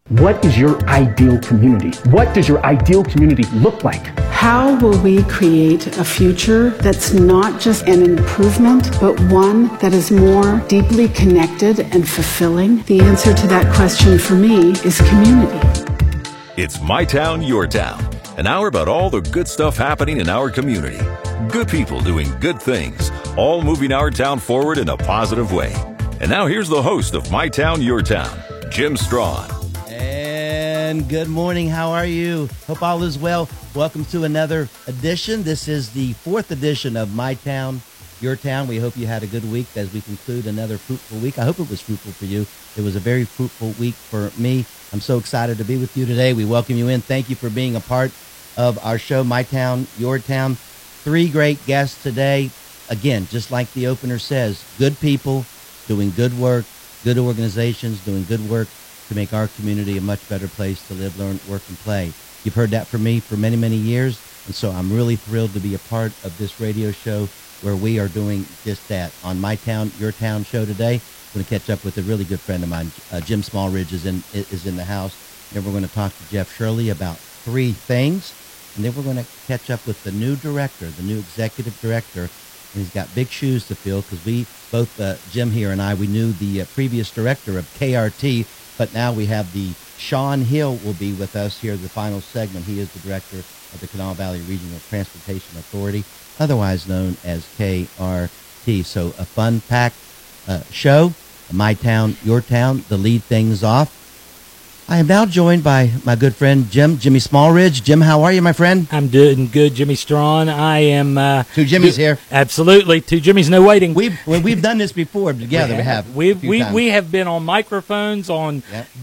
What is your ideal community? What does your ideal community look like? How will we create a future that's not just an improvement, but one that is more deeply connected and fulfilling? The answer to that question for me is community. It's My Town, Your Town. An hour about all the good stuff happening in our community. Good people doing good things, all moving our town forward in a positive way. And now here's the host of My Town, Your Town, Jim Strawn. And good morning. How are you? Hope all is well. Welcome to another edition. This is the fourth edition of My Town, Your Town. We hope you had a good week as we conclude another fruitful week. I hope it was fruitful for you. It was a very fruitful week for me. I'm so excited to be with you today. We welcome you in. Thank you for being a part of our show, My Town, Your Town. Three great guests today. Again, just like the opener says, good people doing good work, good organizations doing good work to make our community a much better place to live, learn, work, and play. You've heard that from me for many, many years, and so I'm really thrilled to be a part of this radio show where we are doing just that. On My Town, Your Town show today, I'm going to catch up with a really good friend of mine. Jim Smallridge is in the house. Then we're going to talk to Jeff Shirley about three things, and then we're going to catch up with the new director, the new executive director, and he's got big shoes to fill because we both, Jim here and I, we knew the previous director of KRT, but now we have the Sean Hill will be with us here, the final segment. He is the director of the Kanawha Valley Regional Transportation Authority, otherwise known as KRT. So a fun-packed show, My Town, Your Town, to lead things off. I am now joined by my good friend, Jimmy Smallridge. Jim, how are you, my friend? I'm doing good, Jimmy Strawn. I am... Two Jimmys here. Absolutely. Two Jimmys, no waiting. We've done this before together. We have been on microphones, on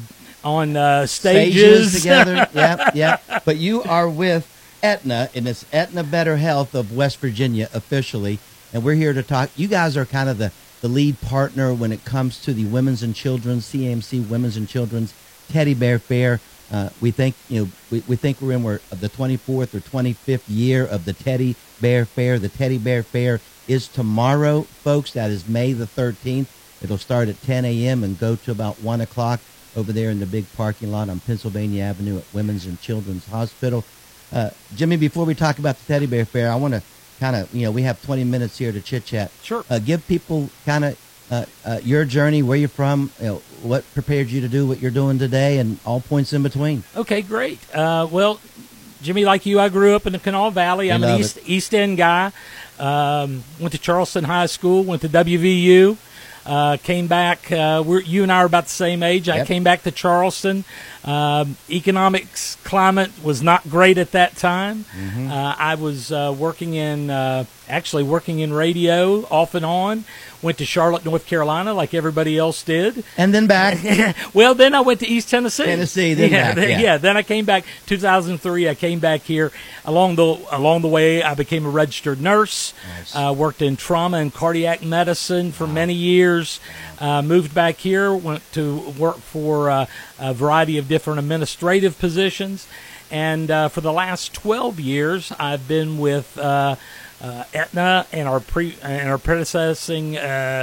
stages together. Yep. But you are with Aetna, and it's Aetna Better Health of West Virginia officially, and we're here to talk. You guys are kind of the lead partner when it comes to the Women's and Children's, CAMC Women's and Children's Teddy Bear Fair. We think we're in the 24th or 25th year of the Teddy Bear Fair. The Teddy Bear Fair is tomorrow, folks. That is May the 13th. It'll start at 10 a.m. and go to about 1 o'clock over there in the big parking lot on Pennsylvania Avenue at Women's and Children's Hospital. Jimmy, before we talk about the Teddy Bear Fair, I want to kind of, we have 20 minutes here to chit-chat. Sure. Give people kind of your journey, where you're from, what prepared you to do what you're doing today, and all points in between. Okay, great. Well, Jimmy, like you, I grew up in the Kanawha Valley. I'm an East End guy. Went to Charleston High School, went to WVU. Came back. You and I are about the same age. Yep. I came back to Charleston. Economics climate was not great at that time. Mm-hmm. I was working in radio off and on. Went to Charlotte, North Carolina, like everybody else did, and then back. Well, then I went to East Tennessee. Then I came back 2003. I came back here. Along the way, I became a registered nurse. Nice. Worked in trauma and cardiac medicine for many years. Moved back here. Went to work for a variety of different administrative positions, and for the last 12 years, I've been with Aetna and our predecessing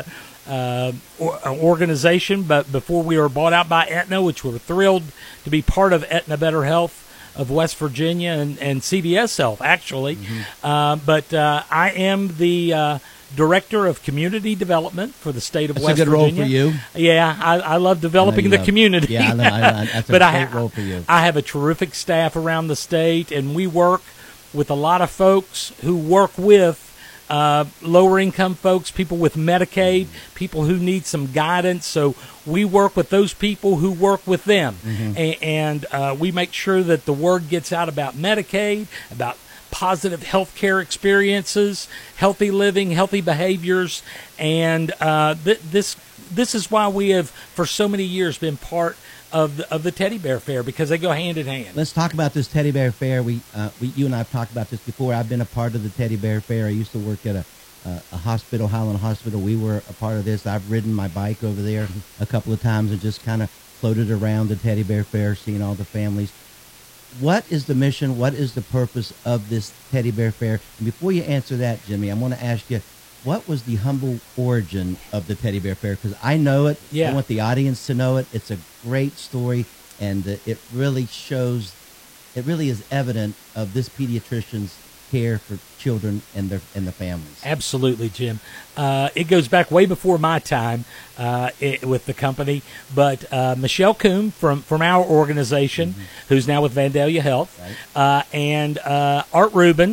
organization, but before we were bought out by Aetna, which we're thrilled to be part of Aetna Better Health of West Virginia and CVS Health, actually. Mm-hmm. But I am the Director of Community Development for the state of West Virginia. That's a good role for you. Yeah, I love developing the community. Yeah, that's a great role for you. I have a terrific staff around the state, and we work with a lot of folks who work with lower income folks, people with Medicaid, people who need some guidance. So we work with those people who work with them. Mm-hmm. And we make sure that the word gets out about Medicaid, about positive health care experiences, healthy living, healthy behaviors. And this is why we have for so many years been part of the Teddy Bear Fair, because they go hand in hand. Let's talk about this Teddy Bear Fair. You and I have talked about this before. I've been a part of the Teddy Bear Fair. I used to work at a hospital, Highland Hospital. We were a part of this. I've ridden my bike over there a couple of times and just kind of floated around the Teddy Bear Fair, seeing all the families. What is the mission? What is the purpose of this Teddy Bear Fair? And before you answer that, Jimmy, I want to ask you, what was the humble origin of the Teddy Bear Fair? Because I know it. Yeah. I want the audience to know it. It's a great story. and it really shows, it really is evident of this pediatrician's care for children and the families. Absolutely, Jim. It goes back way before my time with the company, but Michelle Coombe from our organization, who's now with Vandalia Health, and Art Rubin.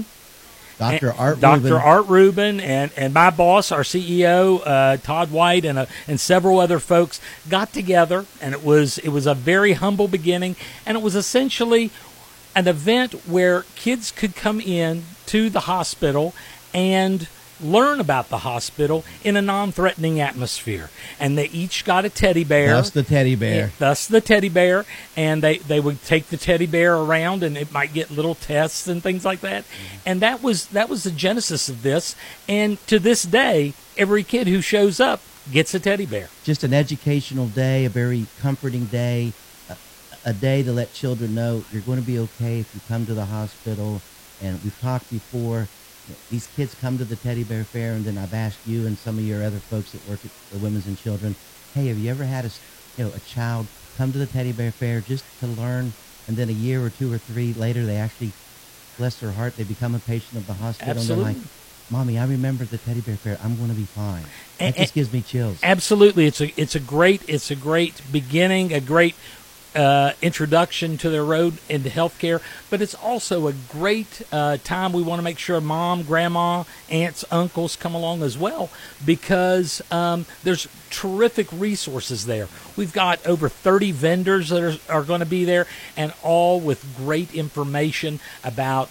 Dr. Art Rubin and my boss, our CEO, Todd White, and several other folks got together, and it was a very humble beginning, and it was essentially an event where kids could come in to the hospital and learn about the hospital in a non-threatening atmosphere. And they each got a teddy bear. Thus the teddy bear. Thus the teddy bear. And they would take the teddy bear around, and it might get little tests and things like that. And that was the genesis of this. And to this day, every kid who shows up gets a teddy bear. Just an educational day, a very comforting day, a day to let children know you're going to be okay if you come to the hospital. And we've talked before, these kids come to the Teddy Bear Fair, and then I've asked you and some of your other folks that work at the Women's and Children, hey, have you ever had a child come to the Teddy Bear Fair just to learn, and then a year or two or three later they actually, bless their heart, they become a patient of the hospital. Absolutely. And they're like, Mommy, I remember the Teddy Bear Fair. I'm going to be fine. That just gives me chills. Absolutely, it's a great beginning, a great introduction to their road into healthcare, but it's also a great time. We want to make sure mom, grandma, aunts, uncles come along as well, because there's terrific resources there. We've got over 30 vendors that are going to be there, and all with great information about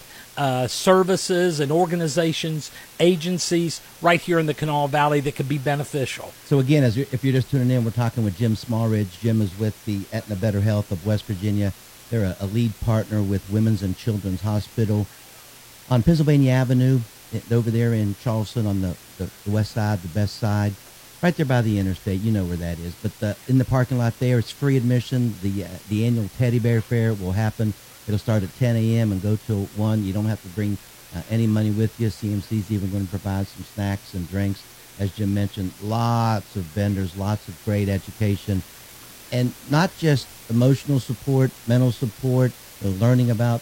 services and organizations, agencies right here in the Kanawha Valley that could be beneficial. So again, if you're just tuning in, we're talking with Jim Smallridge. Jim is with the Aetna Better Health of West Virginia. They're a lead partner with Women's and Children's Hospital on Pennsylvania Avenue, over there in Charleston on the west side, the best side, right there by the interstate. You know where that is. But in the parking lot there, it's free admission. The annual Teddy Bear Fair will happen. It'll start at 10 a.m. and go till 1. You don't have to bring any money with you. CMC's even going to provide some snacks and drinks. As Jim mentioned, lots of vendors, lots of great education. And not just emotional support, mental support, learning about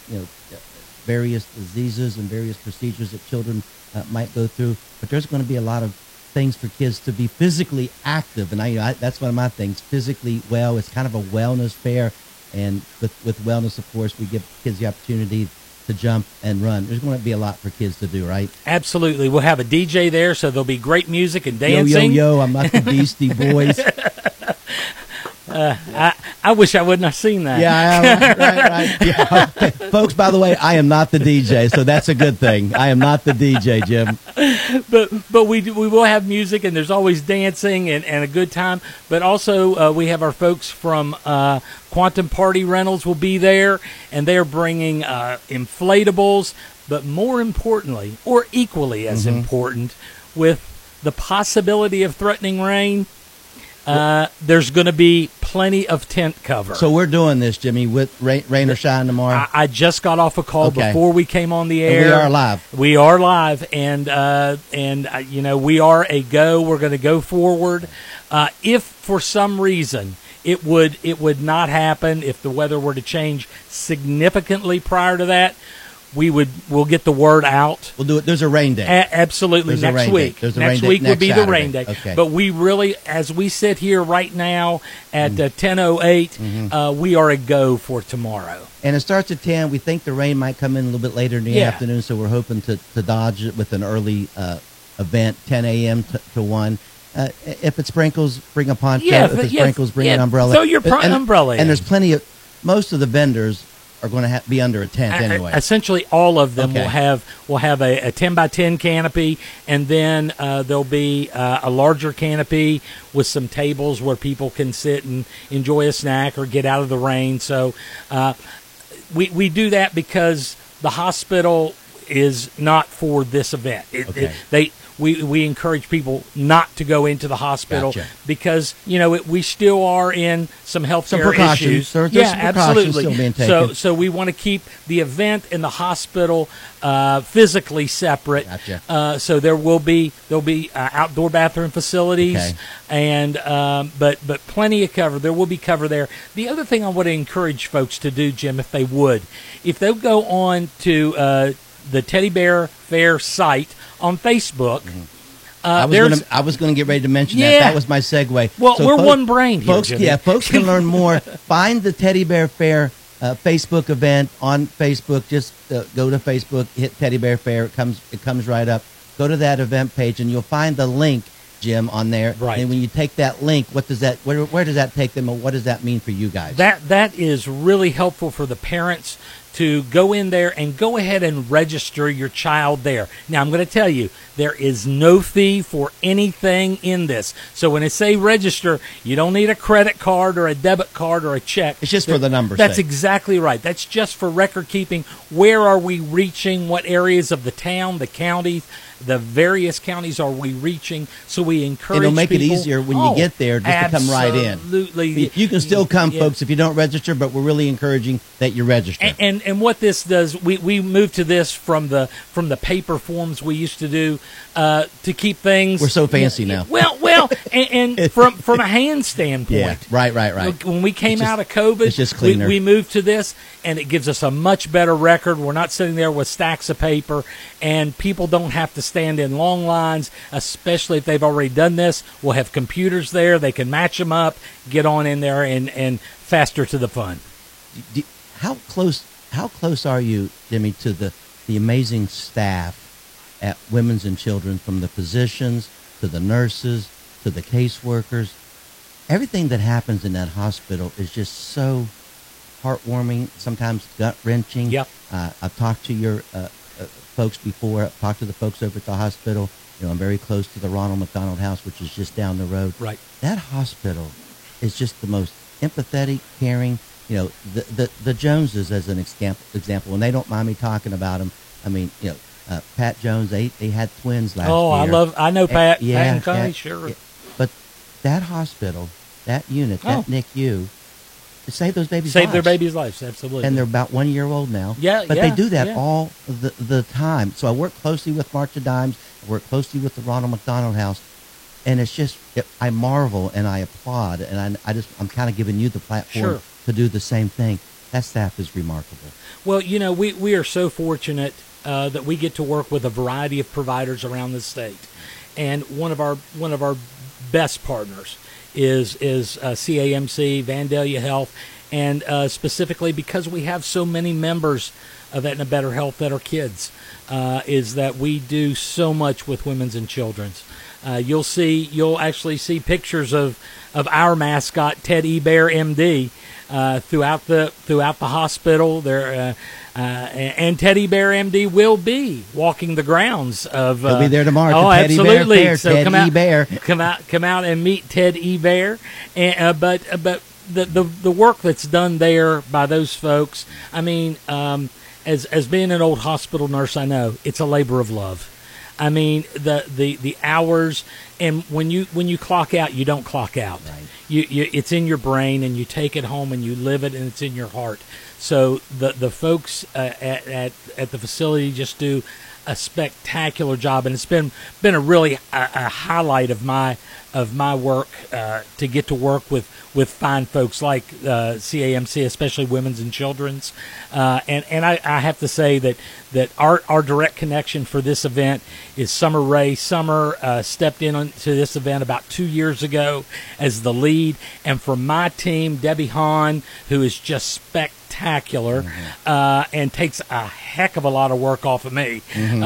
various diseases and various procedures that children might go through. But there's going to be a lot of things for kids to be physically active. And that's one of my things, physically well. It's kind of a wellness fair. And with wellness, of course, we give kids the opportunity to jump and run. There's going to be a lot for kids to do, right? Absolutely. We'll have a DJ there, so there'll be great music and dancing. Yo, I'm not the Beastie Boys. I wish I wouldn't have seen that. Yeah, right. Yeah. Folks, by the way, I am not the DJ, so that's a good thing. I am not the DJ, Jim. But we will have music, and there's always dancing and a good time. But also we have our folks from Quantum Party Rentals will be there, and they're bringing inflatables. But more importantly, or equally as important, with the possibility of threatening rain, there's going to be plenty of tent cover. So we're doing this, Jimmy, with rain or shine tomorrow? I just got off a call before we came on the air. And we are live. We are live, and we are a go. We're going to go forward. If for some reason it would not happen, if the weather were to change significantly prior to that, we'll get the word out. We'll do it. There's a rain day. Absolutely. Next week. Next week would be the rain day. Okay. But we really, as we sit here right now at 10:08, we are a go for tomorrow. And it starts at 10. We think the rain might come in a little bit later in the afternoon, so we're hoping to dodge it with an early event, 10 a.m. to 1. If it sprinkles, bring a poncho. If it sprinkles, bring an umbrella. Throw your umbrella in. And there's plenty of, most of the vendors are going to be under a tent anyway. Essentially, all of them will have a 10 by 10 canopy, and then there'll be a larger canopy with some tables where people can sit and enjoy a snack or get out of the rain. So we do that because the hospital is not for this event. we encourage people not to go into the hospital Gotcha. because we still are in some healthcare precautions. issues. There's Yeah, some precautions absolutely. still being taken. So we want to keep the event and the hospital physically separate. Gotcha. So there'll be outdoor bathroom facilities, Okay. and but plenty of cover. There will be cover there. The other thing I want to encourage folks to do, Jim, if they would, if they'll go on to the Teddy Bear Fair site on Facebook. I was going to get ready to mention that. Yeah. That was my segue. Well, we're one brain here, folks. Jimmy. Yeah, folks can learn more. Find the Teddy Bear Fair Facebook event on Facebook. Just go to Facebook, hit Teddy Bear Fair. It comes right up. Go to that event page, and you'll find the link, Jim, on there. Right. And when you take that link, where does that take them, and what does that mean for you guys? That is really helpful for the parents to go in there and go ahead and register your child there. Now, I'm going to tell you, there is no fee for anything in this. So when I say register, you don't need a credit card or a debit card or a check. It's just for the numbers' That's sake. exactly right. That's just for record keeping. Where are we reaching? What areas of the town, the county, the various counties are we reaching? So we encourage It'll make people. it easier when you get there just to come right in. Absolutely. You can still come, Yeah. folks, if you don't register, but we're really encouraging that you register. And what this does, we moved to this from the paper forms we used to do to keep things. We're so fancy now. Well, and from a hand standpoint. Yeah, right. When we came It's just- out of COVID, it's just cleaner. we moved to this, and it gives us a much better record. We're not sitting there with stacks of paper, and people don't have to stand in long lines, especially if they've already done this. We'll have computers there. They can match them up, get on in there, and faster to the fun. How close are you, Jimmy, to the amazing staff at Women's and Children, from the physicians to the nurses to the caseworkers? Everything that happens in that hospital is just so heartwarming, sometimes gut-wrenching. Yep. I've talked to your folks before. I've talked to the folks over at the hospital. I'm very close to the Ronald McDonald House, which is just down the road. Right. That hospital is just the most empathetic, caring. The Joneses, as an example, and they don't mind me talking about them. I mean, Pat Jones, they had twins last year. I know Pat. Pat Yeah, and Connie, yeah, sure. yeah. But that hospital, that unit, that NICU, saved those babies' Save their lives. babies' lives, absolutely. And they're about 1 year old now. Yeah, But yeah, they do that yeah. all the time. So I work closely with March of Dimes. I work closely with the Ronald McDonald House. And it's just, I marvel and I applaud. And I'm kind of giving you the platform Sure. to do the same thing. That staff is remarkable. Well, we are so fortunate that we get to work with a variety of providers around the state, and one of our best partners is CAMC, Vandalia Health, and specifically because we have so many members of Aetna Better Health that are kids, is that we do so much with women's and children's. You'll actually see pictures of our mascot Ted E. Bear, MD, throughout the hospital there, and Teddy Bear MD will be walking the grounds of. He'll be there tomorrow. Oh, Teddy absolutely! Bear Fair, So Ted come E. out, Bear. come out and meet Ted E. Bear, and but the work that's done there by those folks. I mean, as being an old hospital nurse, I know it's a labor of love. I mean, the hours, and when you clock out, you don't clock out. Right. You it's in your brain, and you take it home, and you live it, and it's in your heart. So the folks at the facility just do a spectacular job, and it's been a really a highlight of my work to get to work with fine folks like CAMC, especially Women's and Children's, and I have to say that our direct connection for this event is Summer Ray. Summer stepped into this event about 2 years ago as the lead, and from my team, Debbie Hahn, who is just spectacular, and takes a heck of a lot of work off of me.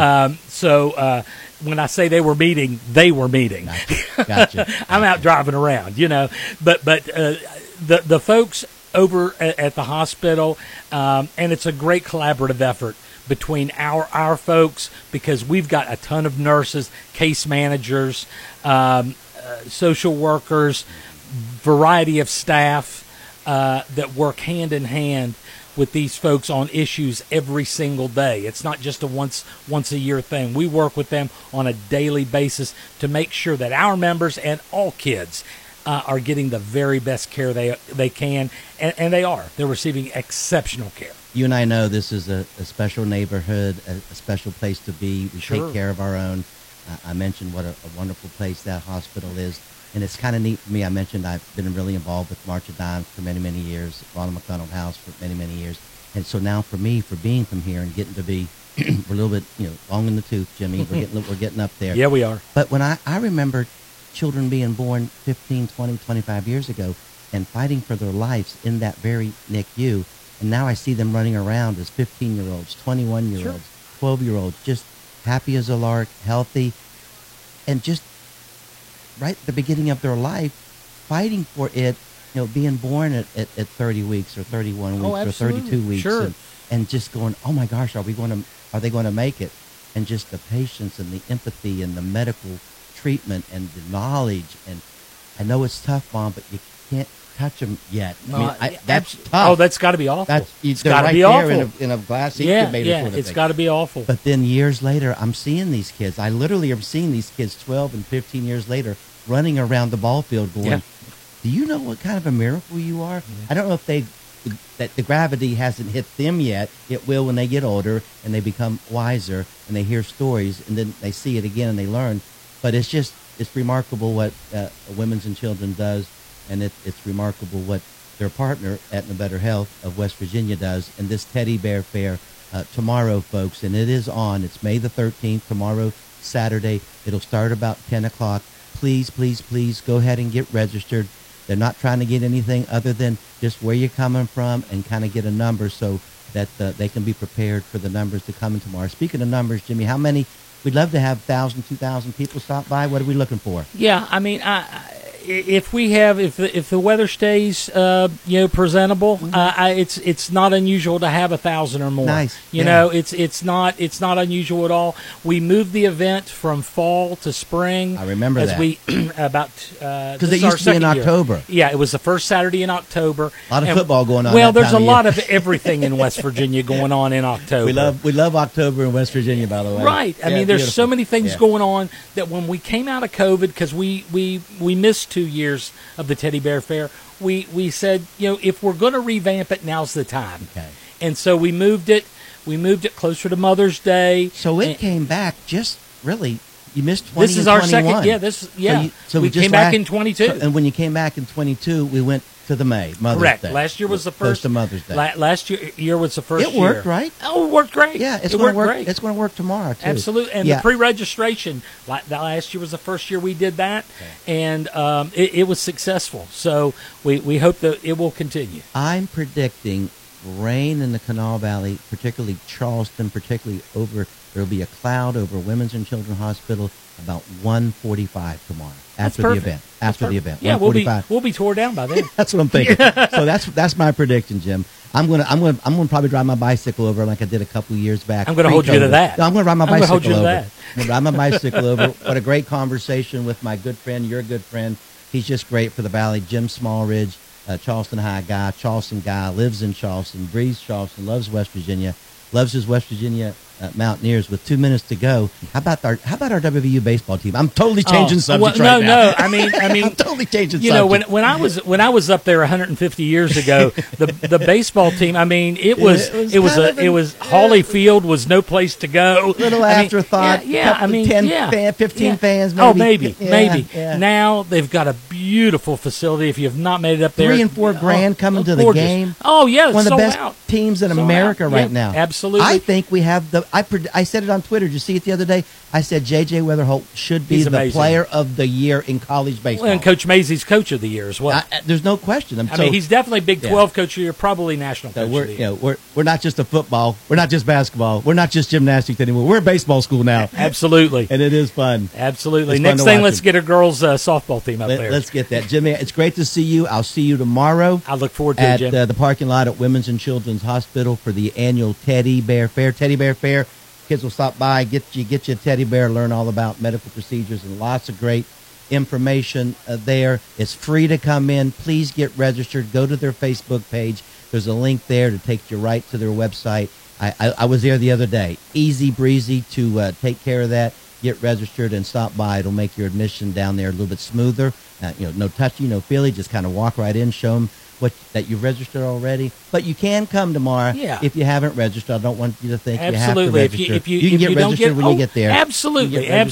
So when I say they were meeting. Gotcha. I'm out driving around, but the folks over at the hospital, and it's a great collaborative effort between our folks, because we've got a ton of nurses, case managers, social workers, variety of staff that work hand in hand with these folks on issues every single day. It's not just a once a year thing. We work with them on a daily basis to make sure that our members and all kids are getting the very best care they can, and they are. They're receiving exceptional care. You and I know this is a special neighborhood, a special place to be. We Sure. take care of our own. I mentioned what a wonderful place that hospital is. And it's kind of neat for me. I mentioned I've been really involved with March of Dimes for many, many years, Ronald McDonald House for many, many years. And so now for me, for being from here and getting to be, we're a little bit, long in the tooth, Jimmy. We're getting up there. Yeah, we are. But when I remember children being born 15, 20, 25 years ago and fighting for their lives in that very NICU, and now I see them running around as 15-year-olds, 21-year-olds, 12-year-olds, just happy as a lark, healthy, and just right at the beginning of their life, fighting for it, being born at 30 weeks or 31 weeks or 32 weeks, Sure. and just going, oh my gosh, are they going to make it? And just the patience and the empathy and the medical treatment and the knowledge. And I know it's tough, Mom, but you can't touch them yet. That's tough. Oh, that's got to be awful. It's got to right be there awful. in a glass Yeah, incubator sort of it's thing. got to be awful. But then years later, I'm seeing these kids. I literally am seeing these kids 12 and 15 years later running around the ball field going, Yeah. do you know what kind of a miracle you are? I don't know if that the gravity hasn't hit them yet. It will when they get older and they become wiser and they hear stories and then they see it again and they learn. But it's remarkable what Women's and Children does, and it's remarkable what their partner, Aetna Better Health of West Virginia, does. And this Teddy Bear Fair tomorrow, folks, and it is on. It's May the 13th, tomorrow, Saturday. It'll start about 10 o'clock. Please, please, please go ahead and get registered. They're not trying to get anything other than just where you're coming from and kind of get a number so that they can be prepared for the numbers to come in tomorrow. Speaking of numbers, Jimmy, how many? We'd love to have 1,000, 2,000 people stop by. What are we looking for? Yeah, I mean, if the weather stays presentable, it's not unusual to have 1,000 or more. Nice. It's not unusual at all. We moved the event from fall to spring. I remember as that. Because it used to be in October. Yeah, it was the first Saturday in October. A lot of football going on. Well, that there's time a of lot year. of everything in West Virginia going on in October. We love October in West Virginia, by the way. Right. I Yeah, mean, there's beautiful. so many things Yeah. going on that when we came out of COVID, because we missed 2 years of the Teddy Bear Fair, we said, if we're going to revamp it, now's the time. Okay. And so we moved it. We moved it closer to Mother's Day. So it And came back just really. You missed 20 This is and our 21. second. Yeah. So we just came back in 22. And when you came back in 22, we went to the Mother's Correct. Day. Last year was the Close first. to Mother's Day. Last year was the first. It worked, year. right? Oh, it worked great. Yeah, it's it going worked to work. great. It's going to work tomorrow too. Absolutely. And Yeah. the pre-registration, last year was the first year we did that, and it was successful. So we hope that it will continue. I'm predicting rain in the Kanawha Valley, particularly Charleston, there'll be a cloud over Women's and Children's Hospital about 1:45 tomorrow after the perfect. event. After the event, Yeah, 1:45. we'll be tore down by then. That's what I'm thinking. So that's my prediction, Jim. I'm gonna probably drive my bicycle over like I did a couple years back. I'm gonna hold you to pre-COVID. that. No, I'm gonna ride my I'm gonna bicycle hold you to over. that. I'm gonna ride my bicycle over. What a great conversation with my good friend, your good friend. He's just great for the Valley. Jim Smallridge, Charleston High guy, Charleston guy, lives in Charleston, breathes Charleston, loves West Virginia, loves his West Virginia Mountaineers. With 2 minutes to go, how about our WVU baseball team? I'm totally changing subjects right now. No. I mean, I'm totally changing you know, subjects. when I was up there 150 years ago, the baseball team. I mean, it was Hawley Field was no place to go. Little afterthought. 15 fans. Maybe. Oh, maybe. Yeah. Now they've got a beautiful facility. If you have not made it up there, $3 and $4 grand coming to the gorgeous. game. Oh yeah, One of the sold best out. teams in Sold America out. right Yeah, now. absolutely. I think we have I said it on Twitter. Did you see it the other day? I said J.J. Weatherholt should be He's the amazing. player of the year in college baseball. And Coach Mazey's coach of the year as well. There's no question. I mean, he's definitely Big 12 coach of the year, probably national So coach of the year. we're not just a football. We're not just basketball. We're not just gymnastics anymore. We're a baseball school now, Absolutely. and it is fun. Absolutely. It's fun Next to thing, watch let's him. get a girls' softball team up there. Let's get that, Jimmy. It's great to see you. I'll see you tomorrow. I look forward to it, at Jim. the parking lot at Women's and Children's Hospital for the annual Teddy Bear Fair. Teddy Bear Fair. Kids will stop by, get you a teddy bear, learn all about medical procedures, and lots of great information there. It's free to come in. Please get registered. Go to their Facebook page. There's a link there to take you right to their website. I was there the other day. Easy breezy to take care of that. Get registered and stop by. It'll make your admission down there a little bit smoother. No touchy, no feely. Just kind of walk right in, show them that you've registered already. But you can come tomorrow if you haven't registered. I don't want you to think you have to register. You can get registered when you get there. Absolutely. And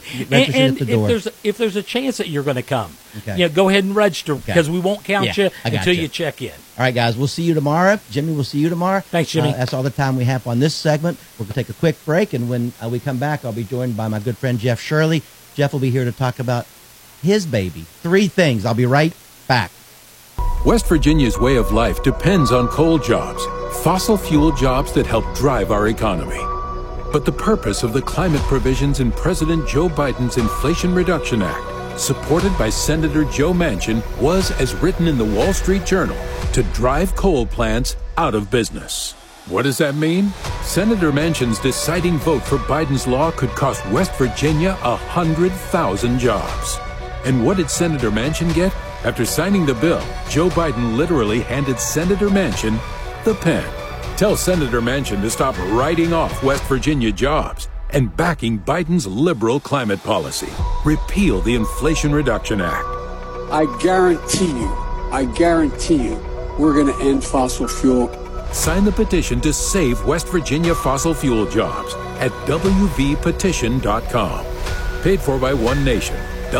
if there's a chance that you're going to come, go ahead and register because we won't count you until you check in. All right, guys, we'll see you tomorrow. Jimmy, we'll see you tomorrow. Thanks, Jimmy. That's all the time we have on this segment. We're going to take a quick break, and when we come back, I'll be joined by my good friend Jeff Shirley. Jeff will be here to talk about his baby, 3 things. I'll be right back. West Virginia's way of life depends on coal jobs, fossil fuel jobs that help drive our economy. But the purpose of the climate provisions in President Joe Biden's Inflation Reduction Act, supported by Senator Joe Manchin, was, as written in the Wall Street Journal, to drive coal plants out of business. What does that mean? Senator Manchin's deciding vote for Biden's law could cost West Virginia 100,000 jobs. And what did Senator Manchin get? After signing the bill, Joe Biden literally handed Senator Manchin the pen. Tell Senator Manchin to stop writing off West Virginia jobs and backing Biden's liberal climate policy. Repeal the Inflation Reduction Act. I guarantee you, we're going to end fossil fuel. Sign the petition to save West Virginia fossil fuel jobs at wvpetition.com. Paid for by One Nation.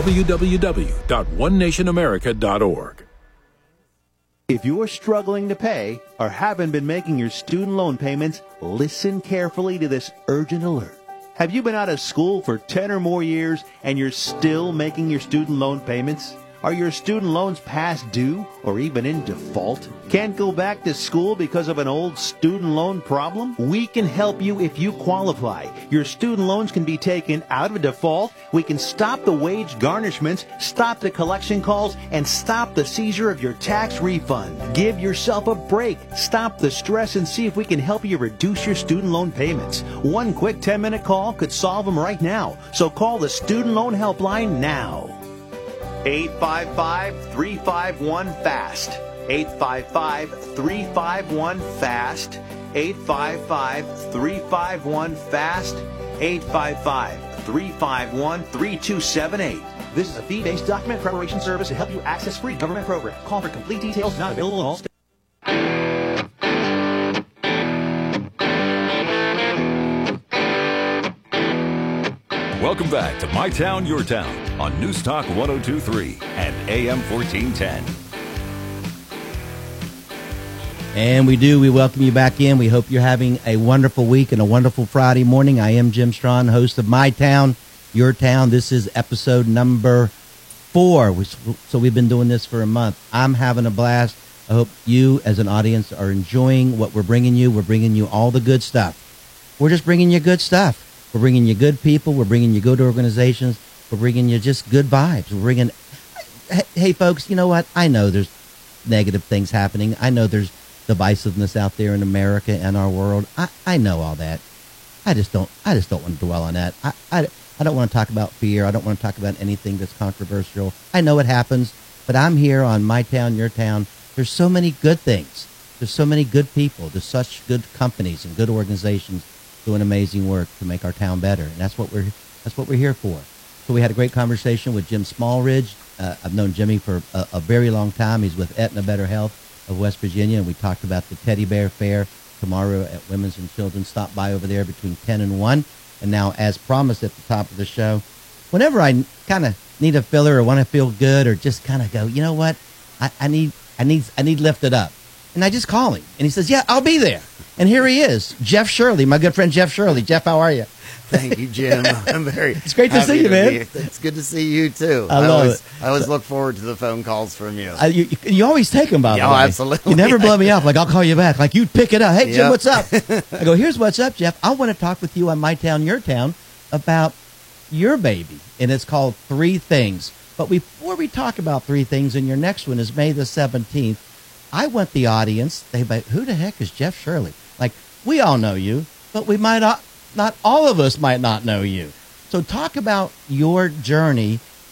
www.onenationamerica.org. If you're struggling to pay or haven't been making your student loan payments, listen carefully to this urgent alert. Have you been out of school for 10 or more years and you're still making your student loan payments? Are your student loans past due or even in default? Can't go back to school because of an old student loan problem? We can help you if you qualify. Your student loans can be taken out of default. We can stop the wage garnishments, stop the collection calls, and stop the seizure of your tax refund. Give yourself a break. Stop the stress and see if we can help you reduce your student loan payments. One quick 10-minute call could solve them right now. So call the Student Loan Helpline now. 855-351-FAST. 855-351-FAST. 855-351-FAST. 855-351-3278. This is a fee-based document preparation service to help you access free government programs. Call for complete details. Not available in all states. Welcome back to My Town, Your Town on News Talk 102.3 and AM 1410. And we welcome you back in. We hope you're having a wonderful week and a wonderful Friday morning. I am Jim Strawn, host of My Town, Your Town. This is episode number 4. So we've been doing this for a month. I'm having a blast. I hope you as an audience are enjoying what we're bringing you. We're bringing you all the good stuff. We're just bringing you good stuff. We're bringing you good people. We're bringing you good organizations. We're bringing you just good vibes. We're bringing, hey, folks, you know what? I know there's negative things happening. I know there's divisiveness out there in America and our world. I know all that. I just don't want to dwell on that. I don't want to talk about fear. I don't want to talk about anything that's controversial. I know it happens, but I'm here on My Town, Your Town. There's so many good things. There's so many good people. There's such good companies and good organizations doing amazing work to make our town better, and that's what we're here for. So we had a great conversation with Jim Smallridge. I've known Jimmy for a very long time. He's with Aetna Better Health of West Virginia, and we talked about the Teddy Bear Fair tomorrow at Women's and Children's. Stop by over there between 10 and 1. And now, as promised at the top of the show, whenever I kind of need a filler or want to feel good or just kind of go, you know what, I need lifted up, and I just call him, and he says, yeah, I'll be there. And here he is, Jeff Shirley, my good friend Jeff Shirley. Jeff, how are you? Thank you, Jim. I'm very. It's great to see you, man. It's good to see you too. I always look forward to the phone calls from you. You always take them, by the way. Oh, absolutely. You never blow me off. Like, I'll call you back. Like, you'd pick it up. Hey, Jim, what's up? I go, here's what's up, Jeff. I want to talk with you on My Town, Your Town about your baby, and it's called 3 Things. But before we talk about 3 things, and your next one is May the 17th, I want the audience, who the heck is Jeff Shirley? Like, we all know you, but we might not all of us might not know you. So talk about your journey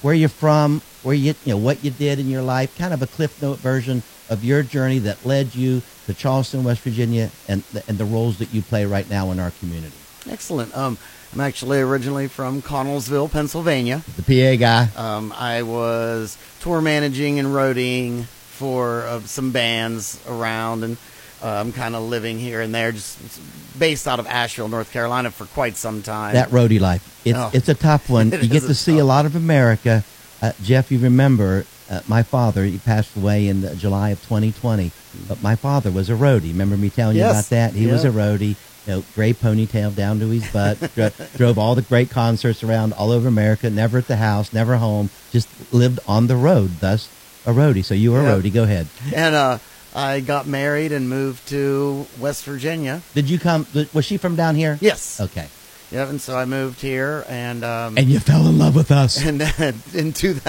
where you're from, where what you did in your life, kind of a Cliff Note version of your journey that led you to Charleston, West Virginia, and the roles that you play right now in our community. Excellent. I'm actually originally from Connellsville, Pennsylvania. The PA guy. I was tour managing and roadieing for some bands around, and I'm kind of living here and there, just based out of Asheville, North Carolina, for quite some time. That roadie life, it's a tough one. You get to see a lot of America. Jeff, you remember my father, he passed away in July of 2020, but my father was a roadie. Remember me telling you about that? He was a roadie, gray ponytail down to his butt, drove all the great concerts around all over America, never at the house, never home, just lived on the road, thus a roadie. So you were a roadie. Go ahead. And I got married and moved to West Virginia. Did you come? Was she from down here? Yes. Okay. Yep, and so I moved here, and you fell in love with us. And in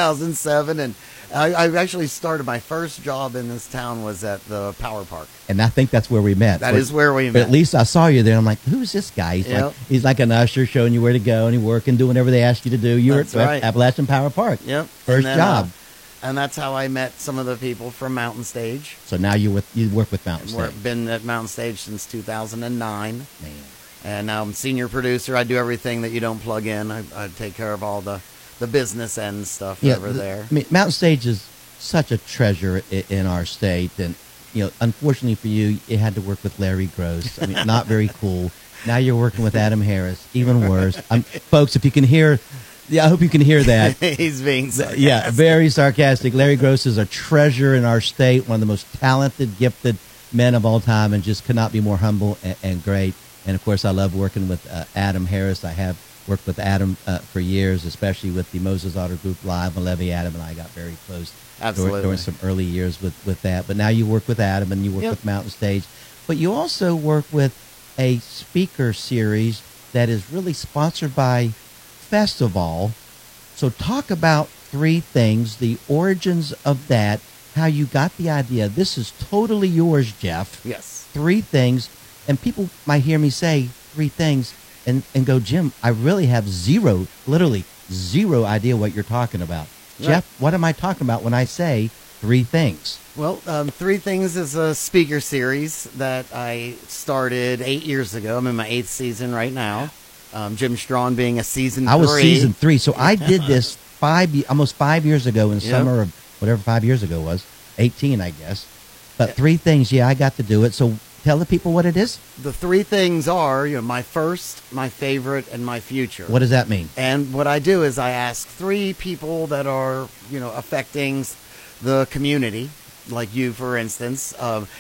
2007, and I actually started my first job in this town was at the Power Park. And I think that's where we met. That is where we met. But at least I saw you there. I'm like, who's this guy? He's like an usher showing you where to go, and you work and do whatever they ask you to do. You're at Appalachian Power Park. Yep. First job. And that's how I met some of the people from Mountain Stage. So now you work with Mountain Stage. Been at Mountain Stage since 2009. Man. And now I'm senior producer. I do everything that you don't plug in. I take care of all the business end stuff over there. I mean, Mountain Stage is such a treasure in our state. And, unfortunately for you, you had to work with Larry Gross. I mean, not very cool. Now you're working with Adam Harris. Even worse. Folks, if you can hear... Yeah, I hope you can hear that. He's being sarcastic. Yeah, very sarcastic. Larry Gross is a treasure in our state, one of the most talented, gifted men of all time, and just could not be more humble and great. And, of course, I love working with Adam Harris. I have worked with Adam for years, especially with the Moses Otter Group Live. And Levy, Adam, and I got very close during some early years with that. But now you work with Adam and you work with Mountain Stage. But you also work with a speaker series that is really sponsored by Festival. So talk about three things, the origins of that, how you got the idea. This is totally yours, Jeff. Yes. Three things. And people might hear me say three things and go, Jim, I really have literally zero idea what you're talking about. Right. Jeff, what am I talking about when I say three things? Well, Three Things is a speaker series that I started 8 years ago. I'm in my 8th season right now. Jim Strawn being a season 3. I was season 3. So I did this almost 5 years ago in summer of whatever 5 years ago was, 18, I guess. But three things, I got to do it. So tell the people what it is. The three things are, my first, my favorite, and my future. What does that mean? And what I do is I ask three people that are, affecting the community, like you, for instance,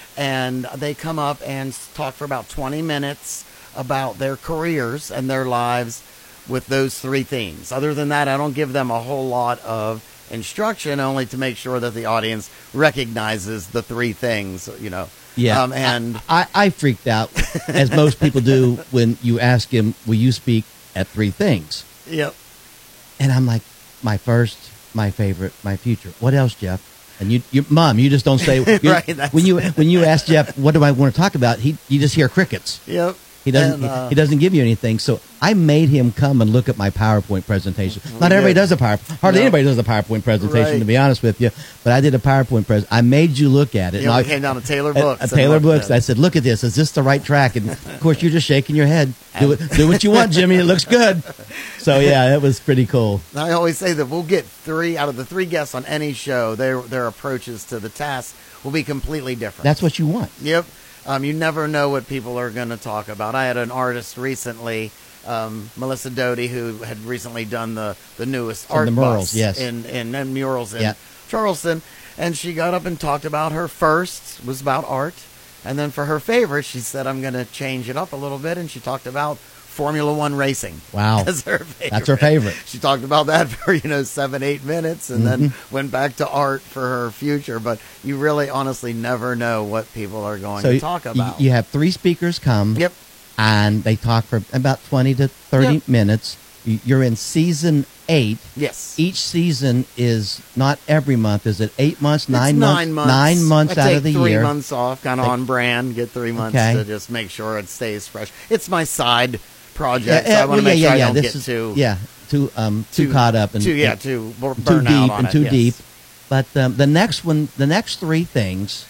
and they come up and talk for about 20 minutes about their careers and their lives with those three themes. Other than that, I don't give them a whole lot of instruction, only to make sure that the audience recognizes the three things, Yeah, and I freaked out, as most people do, when you ask him, will you speak at three things? Yep. And I'm like, my first, my favorite, my future. What else, Jeff? And you Mom, you just don't say. Right, when you ask Jeff, what do I want to talk about? You just hear crickets. Yep. He doesn't give you anything. So I made him come and look at my PowerPoint presentation. Not everybody does a PowerPoint. Hardly anybody does a PowerPoint presentation, to be honest with you. But I did a PowerPoint presentation. I made you look at it. I came down to Taylor Books. Taylor Books. I said, look at this. Is this the right track? And, of course, you're just shaking your head. Do what you want, Jimmy. It looks good. So, yeah, it was pretty cool. I always say that we'll get 3 out of the 3 guests on any show. Their approaches to the task will be completely different. That's what you want. Yep. You never know what people are going to talk about. I had an artist recently, Melissa Doty, who had recently done the newest art murals, bus in murals in Charleston, and she got up and talked about her first was about art, and then for her favorite, she said, I'm going to change it up a little bit, and she talked about Formula One racing. Wow. As her favorite. That's her favorite. She talked about that for, 7-8 minutes and then went back to art for her future. But you really honestly never know what people are going to talk about. You have 3 speakers come. Yep. And they talk for about 20 to 30 minutes. You're in season 8. Yes. Each season is not every month. Is it 8 months, 9 months? 9 months. 9 months out of the year. 3 months off, kind of on brand. Get 3 months to just make sure it stays fresh. It's my side project, so I want to make sure I don't get too caught up and too burn too out deep on and it, too yes. deep. But the next three things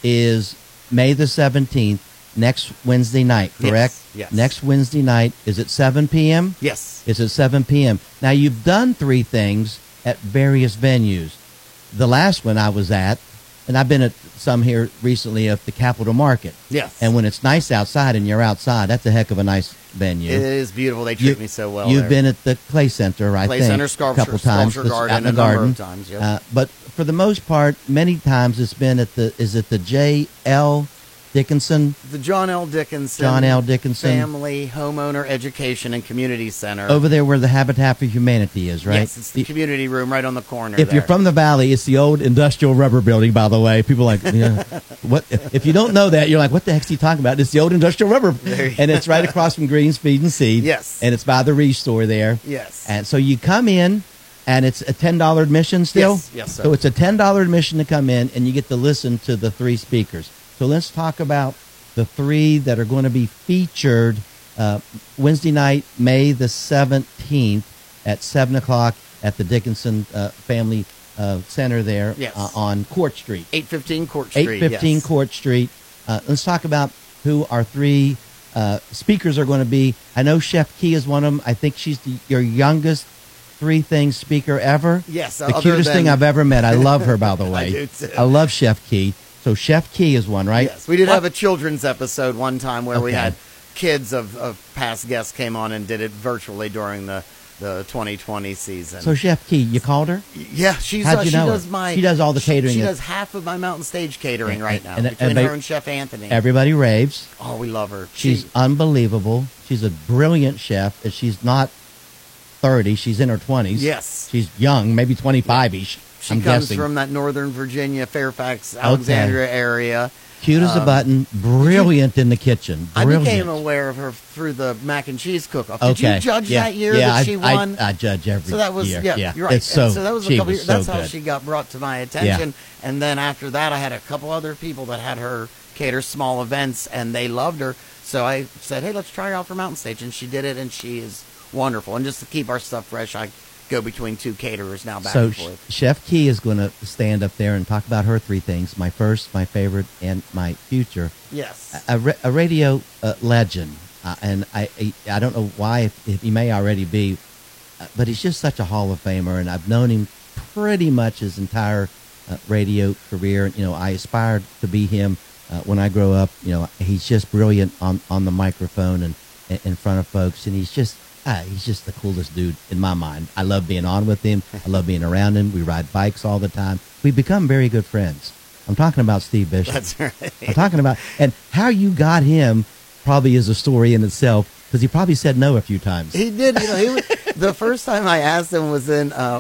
is May the 17th, next Wednesday night, correct? Yes. Next Wednesday night is at 7 p.m. Yes. It's at 7 p.m. Now you've done three things at various venues. The last one I was at, and I've been at some here recently at the Capitol Market. Yes. And when it's nice outside and you're outside, that's a heck of a nice venue. It is beautiful. They treat me so well. You've there. been at the Clay Center, I Clay think, Center, a couple times. Sculpture Garden, out in the a number garden. of times, yep. But for the most part, many times it's been at the J.L. Dickinson. The John L. Dickinson Family Homeowner Education and Community Center. Over there where the Habitat for Humanity is, right? Yes, it's the community room right on the corner. If you're from the Valley, it's the old industrial rubber building, by the way. People are like, what? If you don't know that, you're like, what the heck's he talking about? It's the old industrial rubber. And it's right across from Green's Feed and Seed. Yes. And it's by the Reach store there. Yes. And so you come in, and it's a $10 admission still? Yes, sir. So it's a $10 admission to come in, and you get to listen to the three speakers. So let's talk about the three that are going to be featured Wednesday night, May the 17th at 7 o'clock at the Dickinson Family Center there on Court Street. 815 Court Street. 815 Court Street. Let's talk about who our three speakers are going to be. I know Chef Key is one of them. I think she's your youngest three things speaker ever. Yes. The cutest thing I've ever met. I love her, by the way. I do too. I love Chef Key. So Chef Key is one, right? Yes. We did have a children's episode one time where we had kids of past guests came on and did it virtually during the 2020 season. So Chef Key, you called her? Yeah, she's How'd you know she does her? She does all the catering. She does half of my Mountain Stage catering right now. Between and her and Chef Anthony. Everybody raves. Oh, we love her. She's unbelievable. She's a brilliant chef. And she's not 30. She's in her 20s. Yes. She's young, maybe 25-ish. She I'm comes guessing. from that Northern Virginia, Fairfax, Alexandria area. Cute as a button. Brilliant in the kitchen. Brilliant. I became aware of her through the mac and cheese cook-off. Okay. Did you judge that year that she won? I judge every year. So that was, year. yeah, you're right. It's so, that was a she couple was years. That's so how good. she got brought to my attention. And then after that, I had a couple other people that had her cater small events, and they loved her. So I said, hey, let's try her out for Mountain Stage. And she did it, and she is wonderful. And just to keep our stuff fresh, I go between two caterers now back and forth. Chef Key is going to stand up there and talk about her three things: my first, my favorite, and my future. Yes. A radio legend, and I don't know why if he may already be, but he's just such a Hall of Famer, and I've known him pretty much his entire radio career. You know, I aspired to be him when I grow up. You know, he's just brilliant on the microphone and in front of folks, and he's just the coolest dude in my mind. I love being on with him. I love being around him. We ride bikes all the time. We've become very good friends. I'm talking about Steve Bishop. That's right. I'm talking about, and how you got him probably is a story in itself, because he probably said no a few times. He did. You know, the first time I asked him was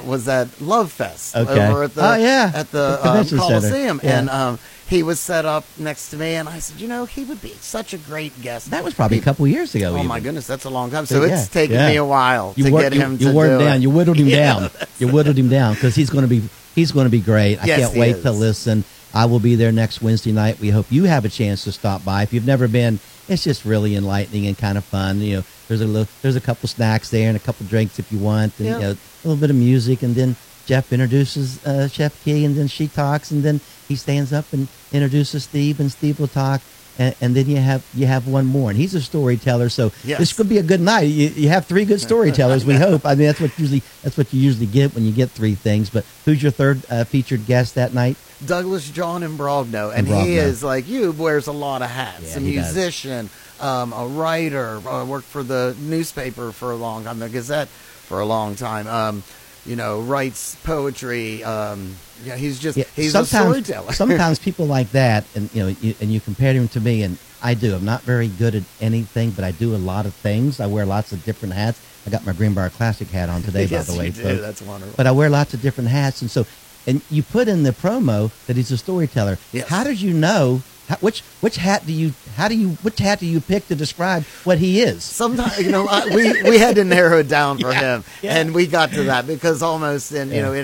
at Love Fest over at the Coliseum, and he was set up next to me, and I said, you know, he would be such a great guest. That was probably a couple years ago. Oh, even. my goodness, that's a long time. So it's taken me a while to get him to you wore do him down. it. You whittled him down. You whittled him down, because he's going to be great. I can't wait to listen. I will be there next Wednesday night. We hope you have a chance to stop by. If you've never been, it's just really enlightening and kind of fun. You know, there's a couple snacks there and a couple drinks if you want, and you know, a little bit of music, and then Jeff introduces Chef Key, and then she talks, and then he stands up and introduces Steve, and Steve will talk, and then you have one more, and he's a storyteller. So this could be a good night. You have three good storytellers. We hope. I mean, that's what you usually get when you get three things. But who's your third featured guest that night? Douglas John Imbrogno, and he is like you, wears a lot of hats. A musician, a writer, worked for the newspaper for a long time, the Gazette for a long time. You know, writes poetry. He's a storyteller. Sometimes people like that, and you compare him to me, and I do. I'm not very good at anything, but I do a lot of things. I wear lots of different hats. I got my Greenbrier Classic hat on today, by the way. You do. That's wonderful. But I wear lots of different hats, and so. And you put in the promo that he's a storyteller. Yes. How did you know? Which hat do you pick to describe what he is? Sometimes, you know, we had to narrow it down for him, and we got to that because almost in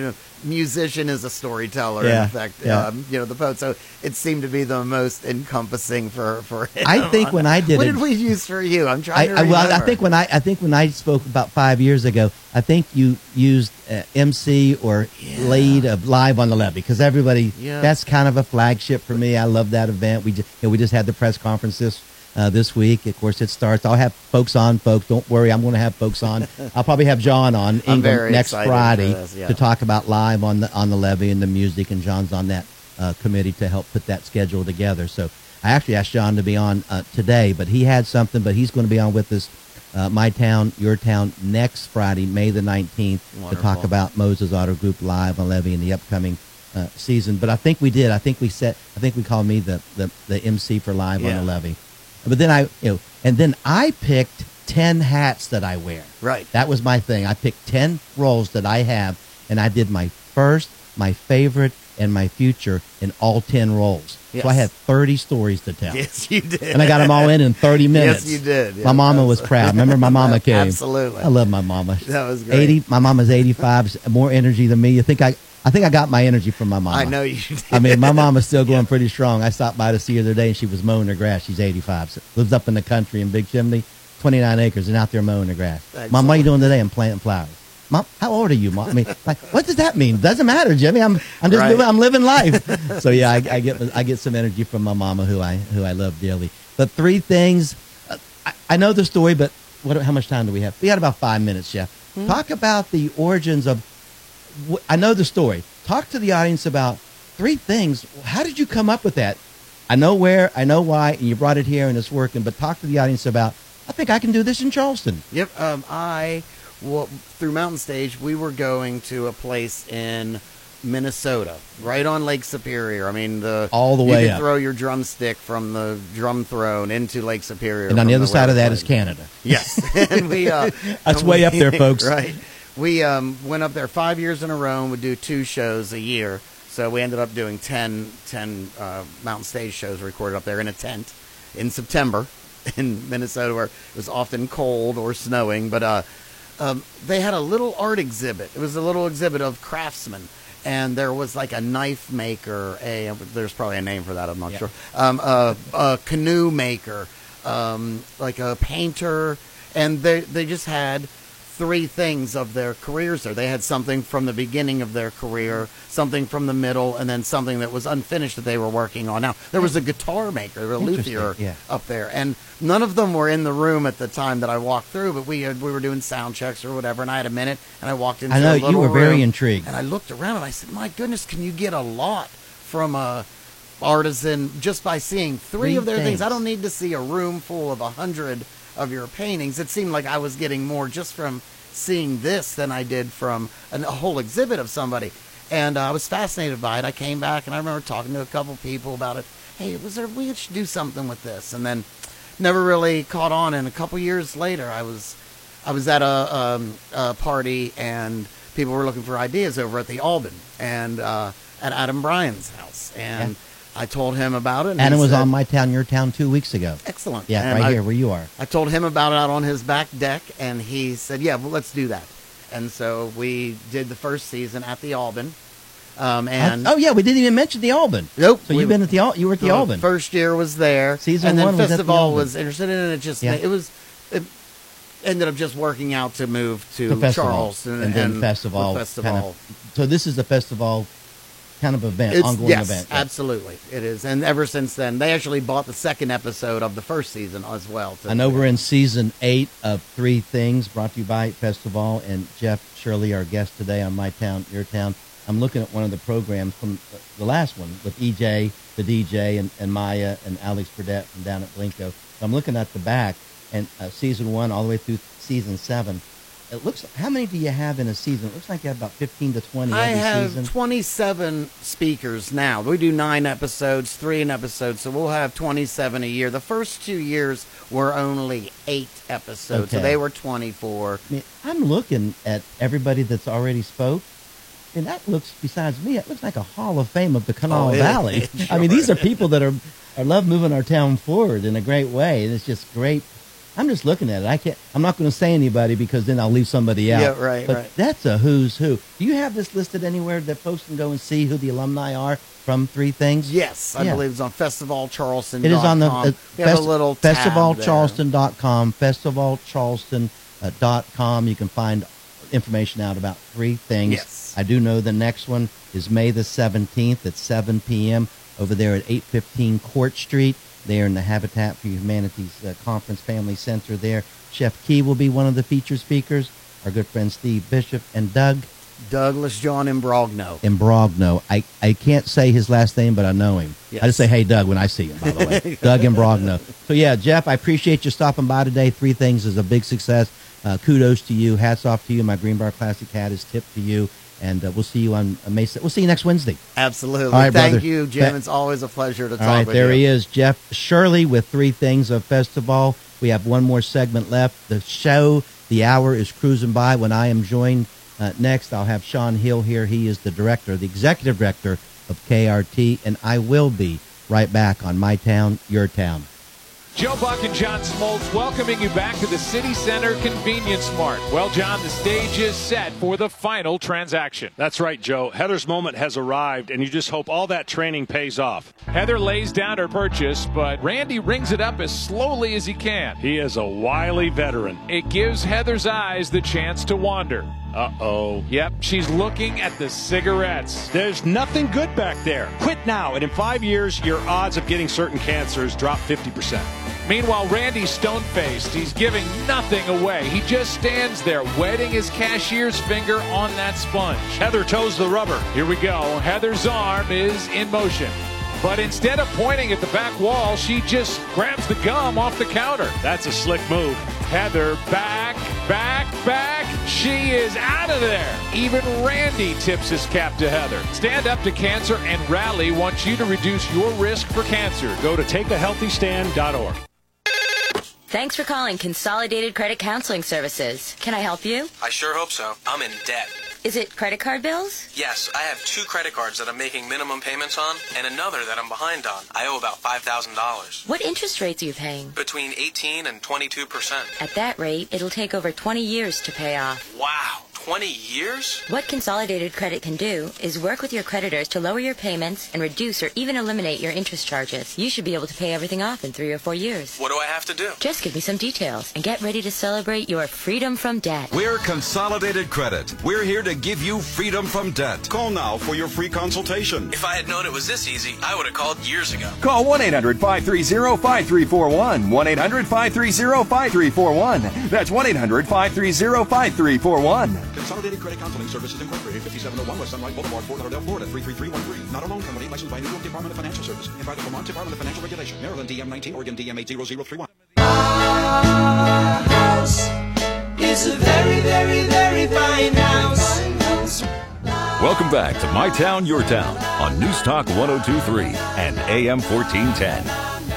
musician is a storyteller. Yeah, In fact, yeah. The poet. So it seemed to be the most encompassing for him. I think when I did what it, did we use for you? I'm trying to remember. Well, I think when I spoke about 5 years ago, I think you used MC or lead of Live on the Levee, because everybody, that's kind of a flagship for me. I love that event. We just had the press conference this week. Of course, it starts. I'll have folks on, folks. Don't worry, I'm going to have folks on. I'll probably have John on Ingram next Friday to talk about Live on the Levee and the music, and John's on that committee to help put that schedule together. So I actually asked John to be on today, but he had something, but he's going to be on with us, My Town, Your Town, next Friday, May the 19th, to talk about Moses Auto Group Live on Levee in the upcoming season. But I think we called me the MC for Live on the Levee. But then I picked 10 hats that I wear. Right. That was my thing. I picked 10 roles that I have, and I did my first, my favorite, and my future in all 10 roles. Yes. So I had 30 stories to tell. Yes, you did. And I got them all in 30 minutes. Yes, you did. My mama was proud. Remember, my mama came. Absolutely. I love my mama. That was great. My mama's 85, more energy than me. You think I got my energy from my mama. I know you did. I mean, my mama's still going pretty strong. I stopped by to see her the other day, and she was mowing her grass. She's 85. So lives up in the country in Big Chimney, 29 acres, and out there mowing her grass. Excellent. Mom, what are you doing today? I'm planting flowers. Mom, how old are you, Mom? I mean, like, what does that mean? Doesn't matter, Jimmy. I'm just I'm living life. So yeah, I get some energy from my mama, who I love dearly. But 3 things. I know the story, but how much time do we have? We got about 5 minutes, Jeff. Mm-hmm. Talk about the origins of. I know the story. Talk to the audience about 3 things. How did you come up with that? I know where, I know why, and you brought it here and it's working, but talk to the audience about, I think I can do this in Charleston. Yep. Through Mountain Stage, we were going to a place in Minnesota, right on Lake Superior. I mean, all the way you can up. throw your drumstick from the drum throne into Lake Superior. And on the other side of that is Canada. Yes. And we, that's way up there, folks. Right. We went up there 5 years in a row and would do 2 shows a year. So we ended up doing 10 Mountain Stage shows recorded up there in a tent in September in Minnesota, where it was often cold or snowing. But they had a little art exhibit. It was a little exhibit of craftsmen. And there was like a knife maker, there's probably a name for that, I'm not sure, a canoe maker, like a painter. And they just had 3 things of their careers there. They had something from the beginning of their career, something from the middle, and then something that was unfinished that they were working on. Now, there was a guitar maker, a luthier up there, and none of them were in the room at the time that I walked through, but we were doing sound checks or whatever, and I had a minute, and I walked into a little room. I know, you were very intrigued. And I looked around, and I said, my goodness, can you get a lot from a artisan just by seeing 3 of their things? I don't need to see a room full of 100 of your paintings. It seemed like I was getting more just from seeing this than I did from a whole exhibit of somebody. And I was fascinated by it. I came back, and I remember talking to a couple people about it. Hey, we should do something with this. And then never really caught on. And a couple years later, I was at a party, and people were looking for ideas over at the Alban and at Adam Bryan's house. And I told him about it. And Adam was on My Town, Your Town 2 weeks ago. Excellent. Yeah, and right here where you are. I told him about it out on his back deck, and he said, yeah, well, let's do that. And so we did the first season at the Alban. We didn't even mention the Alban. Nope. So you were at the Alban. First year was there. Season 1 and was then at the Festival Alban. was interested in it. It ended up just working out to move to Charleston and then Festival. So this is the Festival kind of event, ongoing event. Yes, absolutely. It is. And ever since then, they actually bought the 2nd episode of the first season as well. I know we're in season 8 of 3 Things, brought to you by Festival, and Jeff Shirley, our guest today on My Town, Your Town. I'm looking at one of the programs from the last one with EJ, the DJ, and Maya and Alex Burdett from down at Blinko. I'm looking at the back, and season 1 all the way through season 7. It looks. How many do you have in a season? It looks like you have about 15 to 20 every season. I have 27 speakers now. We do 9 episodes, 3 an episode, so we'll have 27 a year. The first 2 years were only 8 episodes, so they were 24. I mean, I'm looking at everybody that's already spoke, and that looks, besides me, it looks like a Hall of Fame of the Kanawha Valley. I mean, these are people that are love moving our town forward in a great way, and it's just great I'm just looking at it. I'm not going to say anybody because then I'll leave somebody out. Yeah, right, but right. That's a who's who. Do you have this listed anywhere that folks can go and see who the alumni are from Three Things? Yes, I believe it's on festivalcharleston.com. It is on the we have a little tab festivalcharleston.com, festivalcharleston.com. You can find information out about Three Things. Yes. I do know the next one is May the 17th at 7 p.m. over there at 815 Court Street. There in the Habitat for Humanity's Conference Family Center there. Chef Key will be one of the featured speakers. Our good friend Steve Bishop and Douglas John Imbrogno. I can't say his last name, but I know him. Yes. I just say, hey, Doug, when I see him, by the way. Doug Imbrogno. So, yeah, Jeff, I appreciate you stopping by today. Three Things is a big success. Kudos to you. Hats off to you. My Greenbrier Classic hat is tipped to you. And we'll see you on May. We'll see you next Wednesday. Absolutely. All right, Thank brother. you, Jim. It's always a pleasure to talk with you. There he is, Jeff Shirley with Three Things of Festival. We have one more segment left. The show, the hour is cruising by. When I am joined next, I'll have Sean Hill here. He is the executive director of KRT, and I will be right back on My Town, Your Town. Joe Buck and John Smoltz welcoming you back to the City Center Convenience Mart. Well, John, the stage is set for the final transaction. That's right, Joe. Heather's moment has arrived, and you just hope all that training pays off. Heather lays down her purchase, but Randy rings it up as slowly as he can. He is a wily veteran. It gives Heather's eyes the chance to wander. Uh-oh. Yep, she's looking at the cigarettes. There's nothing good back there. Quit now, and in 5 years, your odds of getting certain cancers drop 50%. Meanwhile, Randy's stone-faced. He's giving nothing away. He just stands there, wetting his cashier's finger on that sponge. Heather toes the rubber. Here we go. Heather's arm is in motion. But instead of pointing at the back wall, she just grabs the gum off the counter. That's a slick move. Heather back. She is out of there. Even Randy tips his cap to Heather. Stand Up to Cancer and Rally wants you to reduce your risk for cancer. Go to takeahealthystand.org. Thanks for calling Consolidated Credit Counseling Services. Can I help you? I sure hope so. I'm in debt. Is it credit card bills? Yes, I have 2 credit cards that I'm making minimum payments on and another that I'm behind on. I owe about $5,000. What interest rates are you paying? Between 18 and 22%. At that rate, it'll take over 20 years to pay off. Wow, 20 years? What Consolidated Credit can do is work with your creditors to lower your payments and reduce or even eliminate your interest charges. You should be able to pay everything off in 3 or 4 years. What do I have to do? Just give me some details and get ready to celebrate your freedom from debt. We're Consolidated Credit. We're here to give you freedom from debt. Call now for your free consultation. If I had known it was this easy, I would have called years ago. Call 1-800-530-5341. 1-800-530-5341. That's 1-800-530-5341. Consolidated Credit Counseling Services Incorporated, 5701 West Sunlight Boulevard, Fort Lauderdale, Florida, 33313. Not a loan company licensed by New York Department of Financial Services and by the Vermont Department of Financial Regulation. Maryland DM 19, Oregon DM 80031. Our house is a very, very, very fine house. Welcome back to My Town, Your Town on News Talk 102.3 and AM 1410.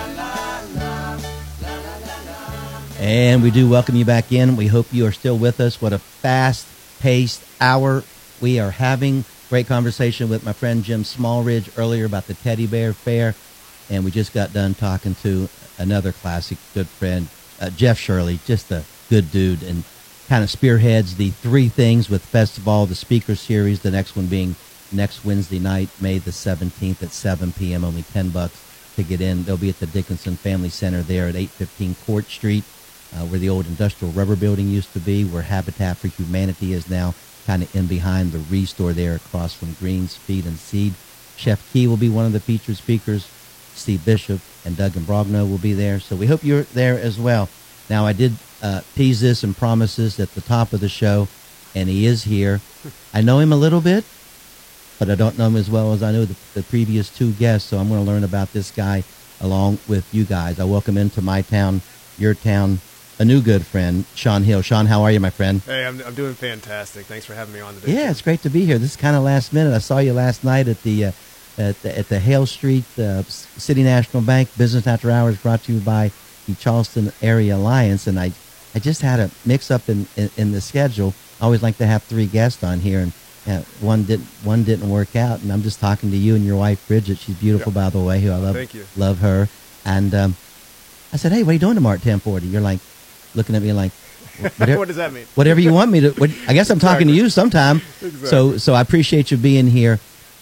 And we do welcome you back in. We hope you are still with us. What a fast-paced hour we are having. Great conversation with my friend Jim Smallridge earlier about the Teddy Bear Fair. And we just got done talking to another classic good friend, Jeff Shirley, just a good dude, and kind of spearheads the Three Things with Festival, the speaker series, the next one being next Wednesday night, May the 17th at 7 p.m., only $10 to get in. They'll be at the Dickinson Family Center there at 815 Court Street, where the old industrial rubber building used to be, where Habitat for Humanity is now, kind of in behind the Restore there across from Greens Feed and Seed. Chef Key will be one of the featured speakers. Steve Bishop and Doug Imbrogno will be there. So we hope you're there as well. Now, I did tease this and promise this at the top of the show, and he is here. I know him a little bit, but I don't know him as well as I know the previous 2 guests, so I'm going to learn about this guy along with you guys. I welcome into My Town, Your Town, a new good friend, Sean Hill. Sean, how are you, my friend? Hey, I'm doing fantastic. Thanks for having me on today. Yeah, it's great to be here. This is kind of last minute. I saw you last night at the Hale Street City National Bank Business After Hours, brought to you by the Charleston Area Alliance, and I just had a mix-up in the schedule. I always like to have 3 guests on here, and one didn't work out. And I'm just talking to you and your wife, Bridget. She's beautiful, by the way, who I love. Thank you. Love her. And I said, hey, what are you doing tomorrow at 10:40? You're like, looking at me like, whatever, what does that mean? Whatever you want me to. I guess I'm talking to you sometime. Exactly. So I appreciate you being here.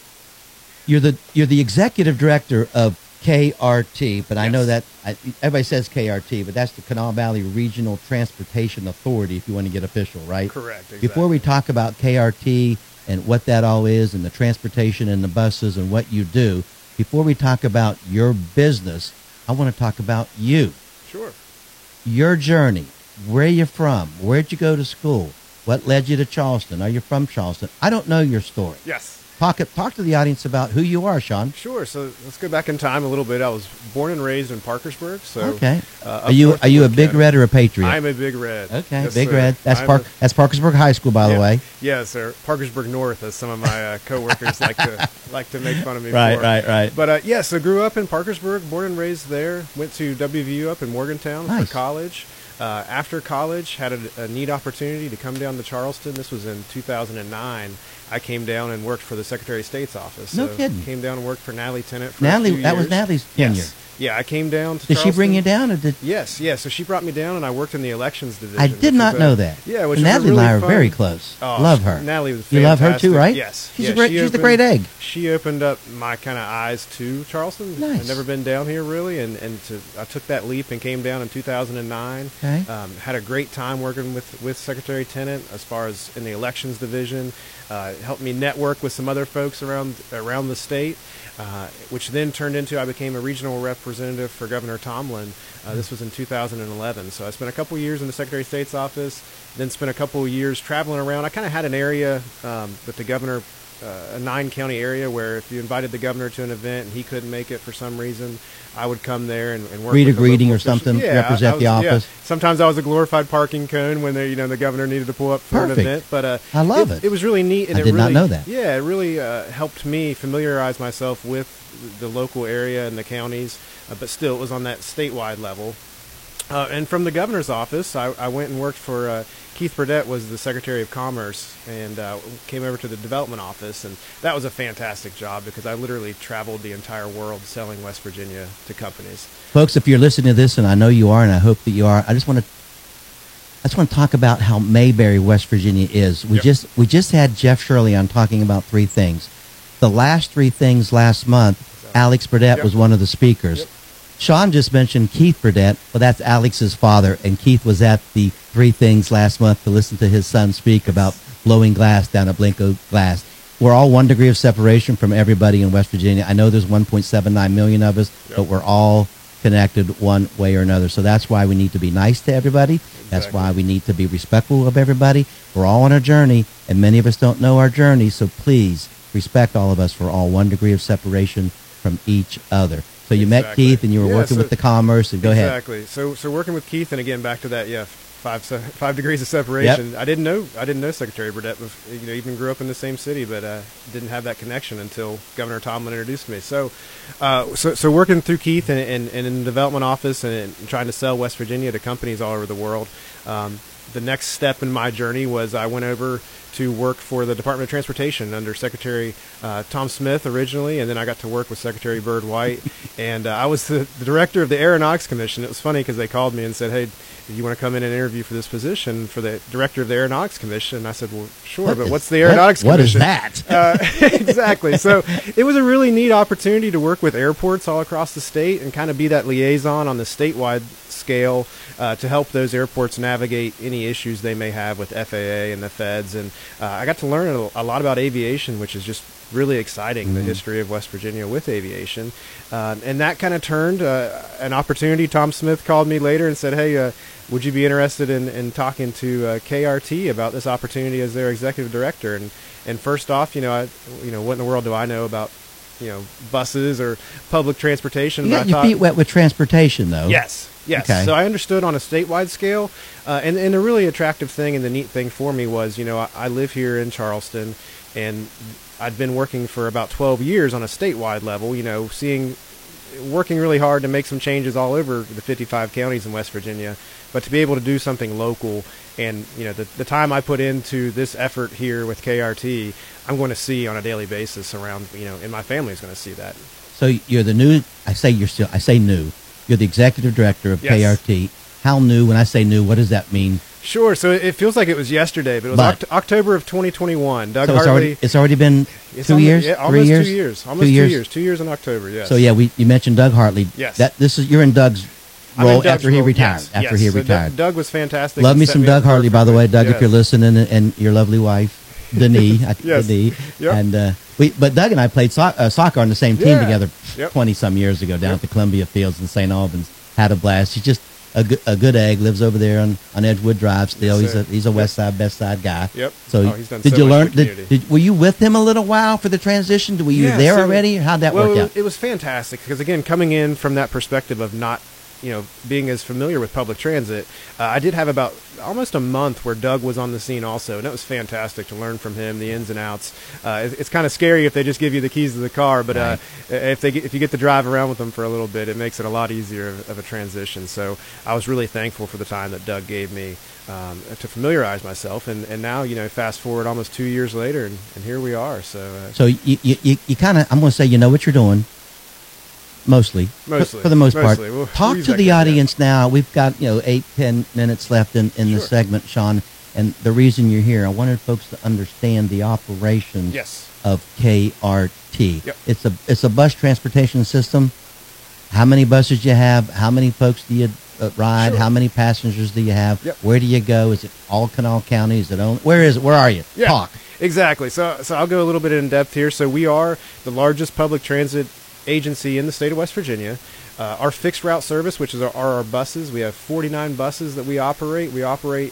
You're the executive director of KRT, but I know that everybody says KRT, but that's the Kanawha Valley Regional Transportation Authority, if you want to get official, right? Correct. Exactly. Before we talk about KRT and what that all is, and the transportation and the buses and what you do, before we talk about your business, I want to talk about you. Sure. Your journey. Where you're from? Where'd you go to school? What led you to Charleston? Are you from Charleston? I don't know your story. Yes. Talk to the audience about who you are, Sean. Sure. So let's go back in time a little bit. I was born and raised in Parkersburg. So okay. Are you a Big Red or a Patriot? I'm a Big Red. Okay, yes, Big sir. Red. That's Parkersburg High School, by the way. Yes, sir. Parkersburg North, as some of my coworkers like to make fun of me for. Right. But so grew up in Parkersburg, born and raised there. Went to WVU up in Morgantown for college. After college, had a neat opportunity to come down to Charleston. This was in 2009. I came down and worked for the Secretary of State's office. No so kidding. Came down and worked for Natalie Tennant for Natalie, a few that years. was Natalie's tenure. Yes. Yeah, I came down to Did Charleston. she bring you down? Or did... Yes. So she brought me down, and I worked in the elections division. I did not know that. Yeah, which and was Natalie really and I are fun. very close. Oh, love her. Natalie was fantastic. You love her too, right? Yes. She's the great egg. She opened up my kind of eyes to Charleston. Nice. I'd never been down here really, I took that leap and came down in 2009. Okay. Had a great time working with Secretary Tennant as far as in the elections division. Helped me network with some other folks around the state, which then turned into I became a regional representative for Governor Tomlin. This was in 2011. So I spent a couple years in the Secretary of State's office, then spent a couple years traveling around. I kind of had an area with the governor, a 9-county area where if you invited the governor to an event and he couldn't make it for some reason, I would come there and work Read a with the greeting local or something, officials. represent the office. Yeah. Sometimes I was a glorified parking cone when the governor needed to pull up for Perfect. an event. But I love it. It was really neat. And I did really, not know that. Yeah, it really helped me familiarize myself with the local area and the counties, but still it was on that statewide level. And from the governor's office, I went and worked for Keith Burdett was the Secretary of Commerce, and came over to the development office, and that was a fantastic job because I literally traveled the entire world selling West Virginia to companies. Folks, if you're listening to this, and I know you are, and I hope that you are, I just want to talk about how Mayberry, West Virginia is. We just had Jeff Shirley on talking about 3 things. The last 3 things last month, Alex Burdett was one of the speakers. Sean just mentioned Keith Burdett. Well, that's Alex's father, and Keith was at the 3 things last month to listen to his son speak about blowing glass down at Blanco Glass. We're all 1 degree of separation from everybody in West Virginia. I know there's 1.79 million of us, but we're all connected one way or another. So that's why we need to be nice to everybody. That's why we need to be respectful of everybody. We're all on a journey, and many of us don't know our journey, so please respect all of us. We're all 1 degree of separation from each other. So you met Keith, and you were working with the commerce, and go ahead. Exactly. So working with Keith, and again back to that, 5 degrees of separation. Yep. I didn't know Secretary Burdett. Even grew up in the same city, but didn't have that connection until Governor Tomlin introduced me. So working through Keith and in the development office and trying to sell West Virginia to companies all over the world. The next step in my journey was I went over to work for the Department of Transportation under Secretary Tom Smith originally, and then I got to work with Secretary Byrd White, and I was the director of the Aeronautics Commission. It was funny because they called me and said, "Hey, you want to come in and interview for this position for the director of the Aeronautics Commission?" And I said, "Well, sure, but what's the Aeronautics Commission?" What is that? Exactly. So it was a really neat opportunity to work with airports all across the state and kind of be that liaison on the statewide scale to help those airports navigate any issues they may have with FAA and the feds. And I got to learn a lot about aviation, which is just really exciting, the history of West Virginia with aviation. And that kind of turned an opportunity. Tom Smith called me later and said, "Hey, would you be interested in talking to KRT about this opportunity as their executive director?" And first off, what in the world do I know about buses or public transportation? You got your feet wet with transportation, though. Yes. Okay. So I understood on a statewide scale, and the really attractive thing and the neat thing for me was, I live here in Charleston, and I'd been working for about 12 years on a statewide level, working really hard to make some changes all over the 55 counties in West Virginia, but to be able to do something local, and the time I put into this effort here with KRT, I'm going to see on a daily basis around, and my family's going to see that. So you're the new, I say new. You're the executive director of KRT. how new? When I say new, what does that mean? Sure. So it feels like it was yesterday, but it was October of 2021. Doug Hartley. It's already been 2 years. Yeah, almost 2 years. Almost 2 years. 2 years in October. Yes. So yeah, you mentioned Doug Hartley. Yes. You're in Doug's role after he retired. Yes. After he retired. Doug was fantastic. Love me some Doug Hartley, by the way, Doug. If you're listening, and your lovely wife, Denise. Yes. Denise. Yep. And but Doug and I played soccer on the same team together 20 some years ago down at the Columbia Fields in St. Albans. Had a blast. He's just a good egg. Lives over there on Edgewood Drive still. Yes, he's a West Side, Best Side guy. Yep. So he's done did so you much learn? for the community. Were you with him a little while for the transition? Were you there already? How'd that work out? It was fantastic because again, coming in from that perspective of not, being as familiar with public transit, I did have about almost a month where Doug was on the scene also, and it was fantastic to learn from him the ins and outs. It's kind of scary if they just give you the keys to the car, but right. if you get to drive around with them for a little bit, it makes it a lot easier of a transition. So I was really thankful for the time that Doug gave me to familiarize myself, and now fast forward almost 2 years later, and here we are. So you kind of, I'm going to say you know what you're doing. Mostly, for the most part. We'll talk to the audience now. We've got 8-10 minutes left in this segment, Sean. And the reason you're here, I wanted folks to understand the operations of KRT. Yep. It's a bus transportation system. How many buses do you have? How many folks do you ride? Sure. How many passengers do you have? Yep. Where do you go? Is it all Kanawha County? Is it only? Where is it? Where are you? Yeah, Talk. Exactly. So I'll go a little bit in depth here. So we are the largest public transit agency in the state of West Virginia. Our fixed route service, which are our buses, we have 49 buses that we operate. We operate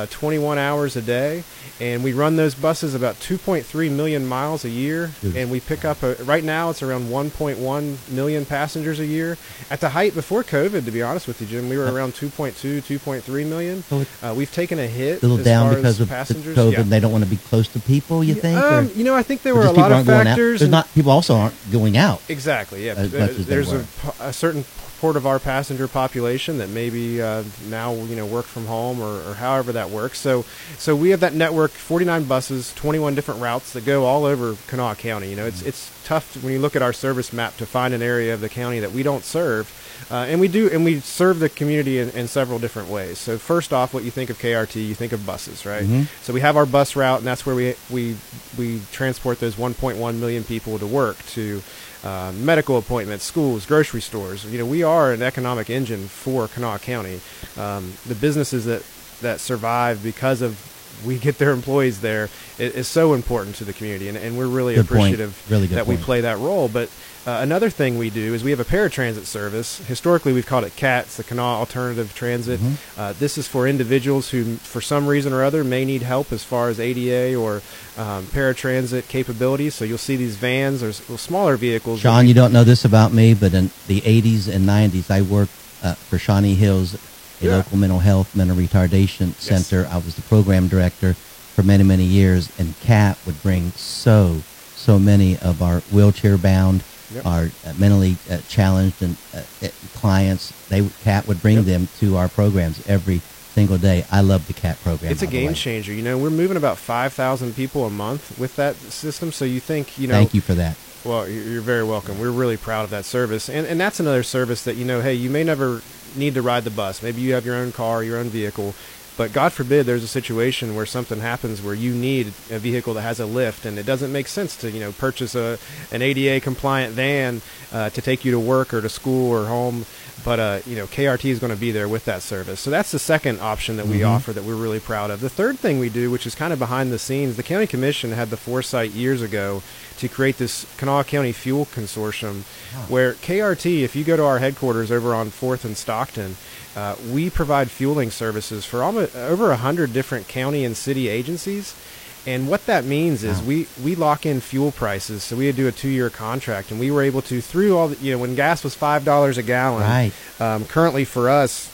21 hours a day, and we run those buses about 2.3 million miles a year, and we pick up, right now it's around 1.1 million passengers a year. At the height before COVID, to be honest with you, Jim, we were around 2.2, 2.3 million. We've taken a hit a little as down far because as of passengers. COVID, Yeah. and they don't want to be close to people, you think? I think there or were a just lot people of aren't going out? factors. There's not people also aren't going out. Exactly, yeah. as much as they There's were. a certain part of our passenger population that maybe now work from home or however that works. So we have that network, 49 buses, 21 different routes that go all over Kanawha County. It's tough when you look at our service map to find an area of the county that we don't serve. And we serve the community in several different ways. So first off, what you think of KRT, you think of buses, right? Mm-hmm. So we have our bus route, and that's where we transport those 1.1 million people to work, to medical appointments, schools, grocery stores. We are an economic engine for Kanawha County. The businesses that survive because of we get their employees there is so important to the community, and we're really appreciative that we play that role. But another thing we do is we have a paratransit service. Historically, we've called it CATS, the Kanawha Alternative Transit. Mm-hmm. This is for individuals who, for some reason or other, may need help as far as ADA or paratransit capabilities. So you'll see these vans or smaller vehicles. Sean, you don't know this about me, but in the 80s and 90s, I worked for Shawnee Hills, a local mental retardation center. I was the program director for many, many years, and CAT would bring so many of our wheelchair-bound, our mentally challenged and clients. CAT would bring them to our programs every single day. I love the CAT program. It's a game changer. We're moving about 5,000 people a month with that system. So you think, Thank you for that. Well, you're very welcome. We're really proud of that service. And that's another service that, hey, you may never need to ride the bus. Maybe you have your own car, your own vehicle. But God forbid there's a situation where something happens where you need a vehicle that has a lift, and it doesn't make sense to, purchase an ADA-compliant van to take you to work or to school or home. But, KRT is going to be there with that service. So that's the second option that we offer that we're really proud of. The third thing we do, which is kind of behind the scenes, the County Commission had the foresight years ago to create this Kanawha County Fuel Consortium, where KRT, if you go to our headquarters over on 4th and Stockton, we provide fueling services for over 100 different county and city agencies. And what that means is we lock in fuel prices. So we do a 2-year contract, and we were able to, through all the, when gas was $5 a gallon, right. Currently for us,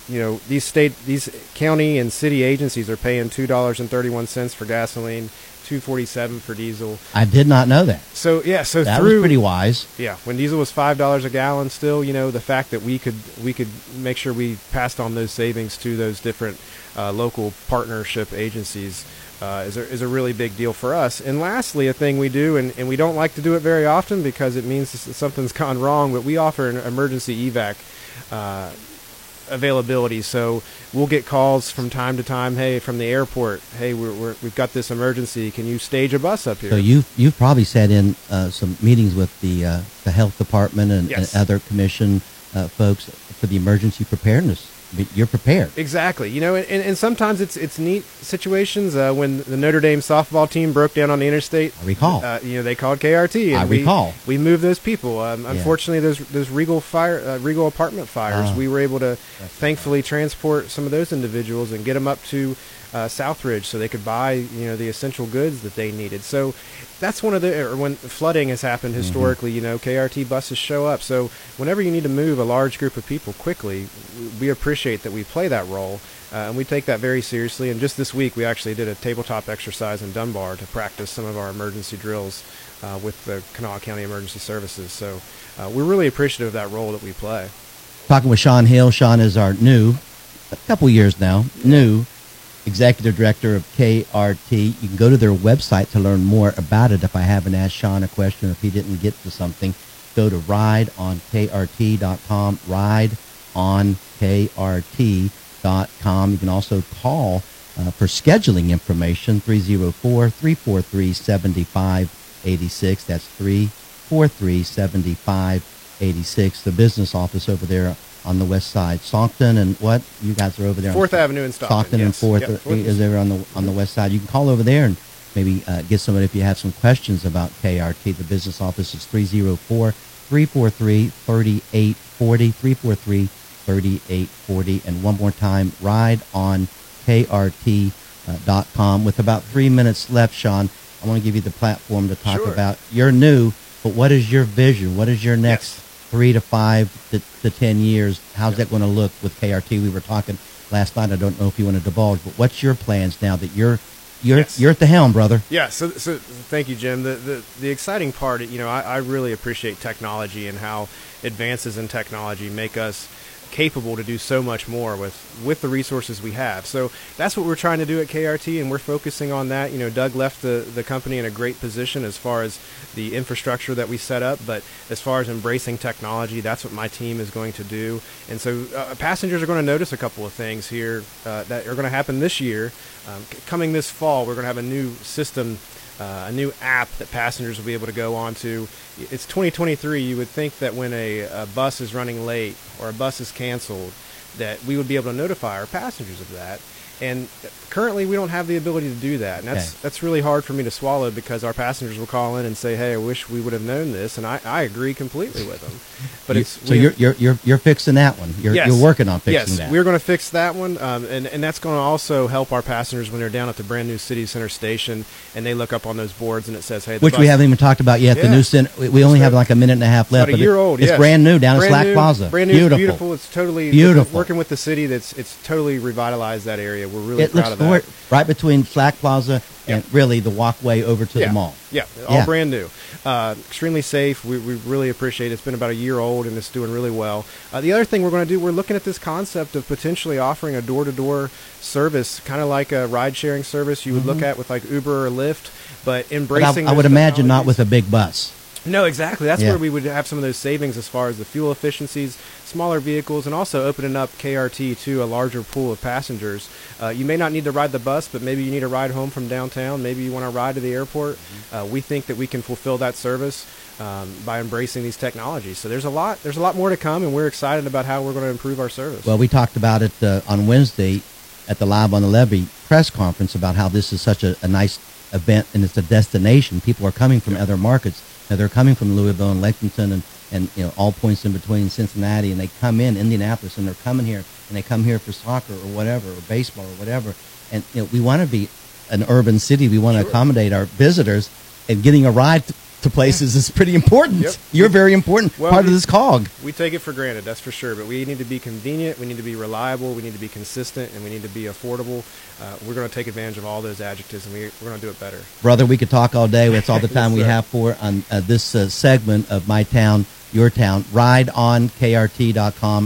these county and city agencies are paying $2.31 for gasoline, $2.47 for diesel. I did not know that. So that was pretty wise. Yeah, when diesel was $5 a gallon, still, the fact that we could make sure we passed on those savings to those different local partnership agencies is a really big deal for us. And lastly, a thing we do, and we don't like to do it very often because it means something's gone wrong, but we offer an emergency evac availability. So we'll get calls from time to time. Hey, from the airport. Hey, we've got this emergency. Can you stage a bus up here? So you've probably sat in some meetings with the health department and other commission folks for the emergency preparedness. You're prepared. Exactly. You know, and sometimes it's neat situations. When the Notre Dame softball team broke down on the interstate, I recall. You know, they called KRT. And recall. We moved those people. Unfortunately, those Regal apartment fires. We were able to thankfully transport some of those individuals and get them up to Southridge so they could buy, you know, the essential goods that they needed. So that's one of or when flooding has happened historically, you know, KRT buses show up. So whenever you need to move a large group of people quickly, we appreciate that we play that role, and we take that very seriously. And just this week, we actually did a tabletop exercise in Dunbar to practice some of our emergency drills with the Kanawha County Emergency Services. So we're really appreciative of that role that we play. Talking with Sean Hill. Sean is our new, a couple years now, new Executive Director of KRT. You can go to their website to learn more about it. If I haven't asked Sean a question, or if he didn't get to something, go to rideonkrt.com, rideonkrt.com. You can also call for scheduling information, 304-343-7586. That's 343-7586. The business office over there on the west side. Stockton and what? You guys are over there. 4th Avenue in Stockton. And 4th is there on the west side. You can call over there and maybe get somebody if you have some questions about KRT. The business office is 304-343-3840, 343-3840. And one more time, rideonkrt.com. With about 3 minutes left, Sean, I want to give you the platform to talk about. You're new, but what is your vision? What is your next 3 to 5 to 10 years? How's that going to look with KRT? We were talking last night. I don't know if you want to divulge, but what's your plans now that you're at the helm, brother? Yeah. So thank you, Jim. The exciting part, you know, I really appreciate technology and how advances in technology make us capable to do so much more with the resources we have. So that's what we're trying to do at KRT, and we're focusing on that. You know, Doug left the company in a great position as far as the infrastructure that we set up, but as far as embracing technology, that's what my team is going to do. And so passengers are going to notice a couple of things here that are going to happen this year. Coming this fall, we're going to have a new system, a new app that passengers will be able to go on to. It's 2023. You would think that when a bus is running late or a bus is canceled, that we would be able to notify our passengers of that. And currently, we don't have the ability to do that. And that's really hard for me to swallow, because our passengers will call in and say, "Hey, I wish we would have known this," and I agree completely with them. But you're fixing that one. You're working on fixing that. Yes, we're going to fix that one, and that's going to also help our passengers when they're down at the brand new City Center station and they look up on those boards and it says, "Hey," which we haven't even talked about yet. The new center. We only have like a minute and a half left. About a year old. It's brand new down at Slack Plaza. Brand new, beautiful. It's totally beautiful. Working with the city, it's totally revitalized that area. We're really proud of that. Right between Slack Plaza and really the walkway over to the mall. Yeah, all brand new. Extremely safe. We really appreciate it. It's been about a year old and it's doing really well. The other thing we're going to do, we're looking at this concept of potentially offering a door-to-door service, kind of like a ride-sharing service you would look at with like Uber or Lyft, but embracing. I would imagine not with a big bus. No, exactly. That's where we would have some of those savings as far as the fuel efficiencies, smaller vehicles, and also opening up KRT to a larger pool of passengers. You may not need to ride the bus, but maybe you need a ride home from downtown. Maybe you want to ride to the airport. We think that we can fulfill that service by embracing these technologies. So there's a lot more to come, and we're excited about how we're going to improve our service. Well, we talked about it on Wednesday at the Live on the Levee press conference about how this is such a nice event, and it's a destination. People are coming from other markets. Now, they're coming from Louisville and Lexington and you know, all points in between, Cincinnati, and they come in Indianapolis, and they're coming here, and they come here for soccer or whatever, or baseball or whatever. And you know, we want to be an urban city. We want to accommodate our visitors, and getting a ride to places is pretty important. Yep. You're very important part of this cog. We take it for granted, that's for sure. But we need to be convenient, we need to be reliable, we need to be consistent, and we need to be affordable. We're going to take advantage of all those adjectives, and we're going to do it better. Brother, we could talk all day. That's all the time we have for on this segment of My Town, Your Town. RideOnKRT.com,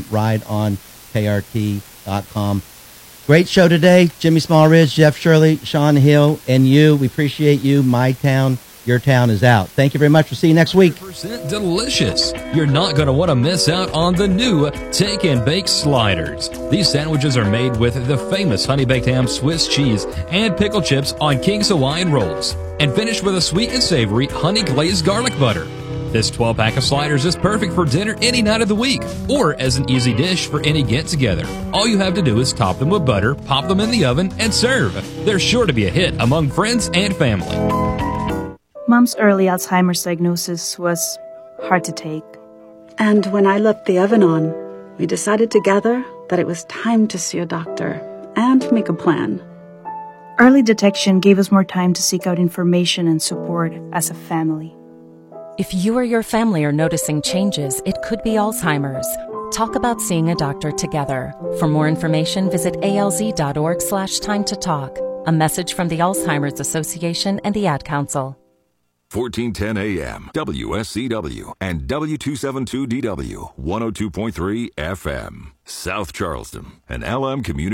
RideOnKRT.com. Great show today. Jimmy Smallridge, Jeff Shirley, Sean Hill, and you. We appreciate you. My Town, Your Town is out. Thank you very much. We'll see you next week. Delicious. You're not going to want to miss out on the new Take and Bake Sliders. These sandwiches are made with the famous honey baked ham, Swiss cheese, and pickle chips on King's Hawaiian rolls, and finished with a sweet and savory honey glazed garlic butter. This 12-pack of sliders is perfect for dinner any night of the week, or as an easy dish for any get-together. All you have to do is top them with butter, pop them in the oven, and serve. They're sure to be a hit among friends and family. Mom's early Alzheimer's diagnosis was hard to take. And when I left the oven on, we decided together that it was time to see a doctor and make a plan. Early detection gave us more time to seek out information and support as a family. If you or your family are noticing changes, it could be Alzheimer's. Talk about seeing a doctor together. For more information, visit alz.org/time-to-talk. A message from the Alzheimer's Association and the Ad Council. 1410 AM, WSCW, and W272DW, 102.3 FM, South Charleston, an LM Community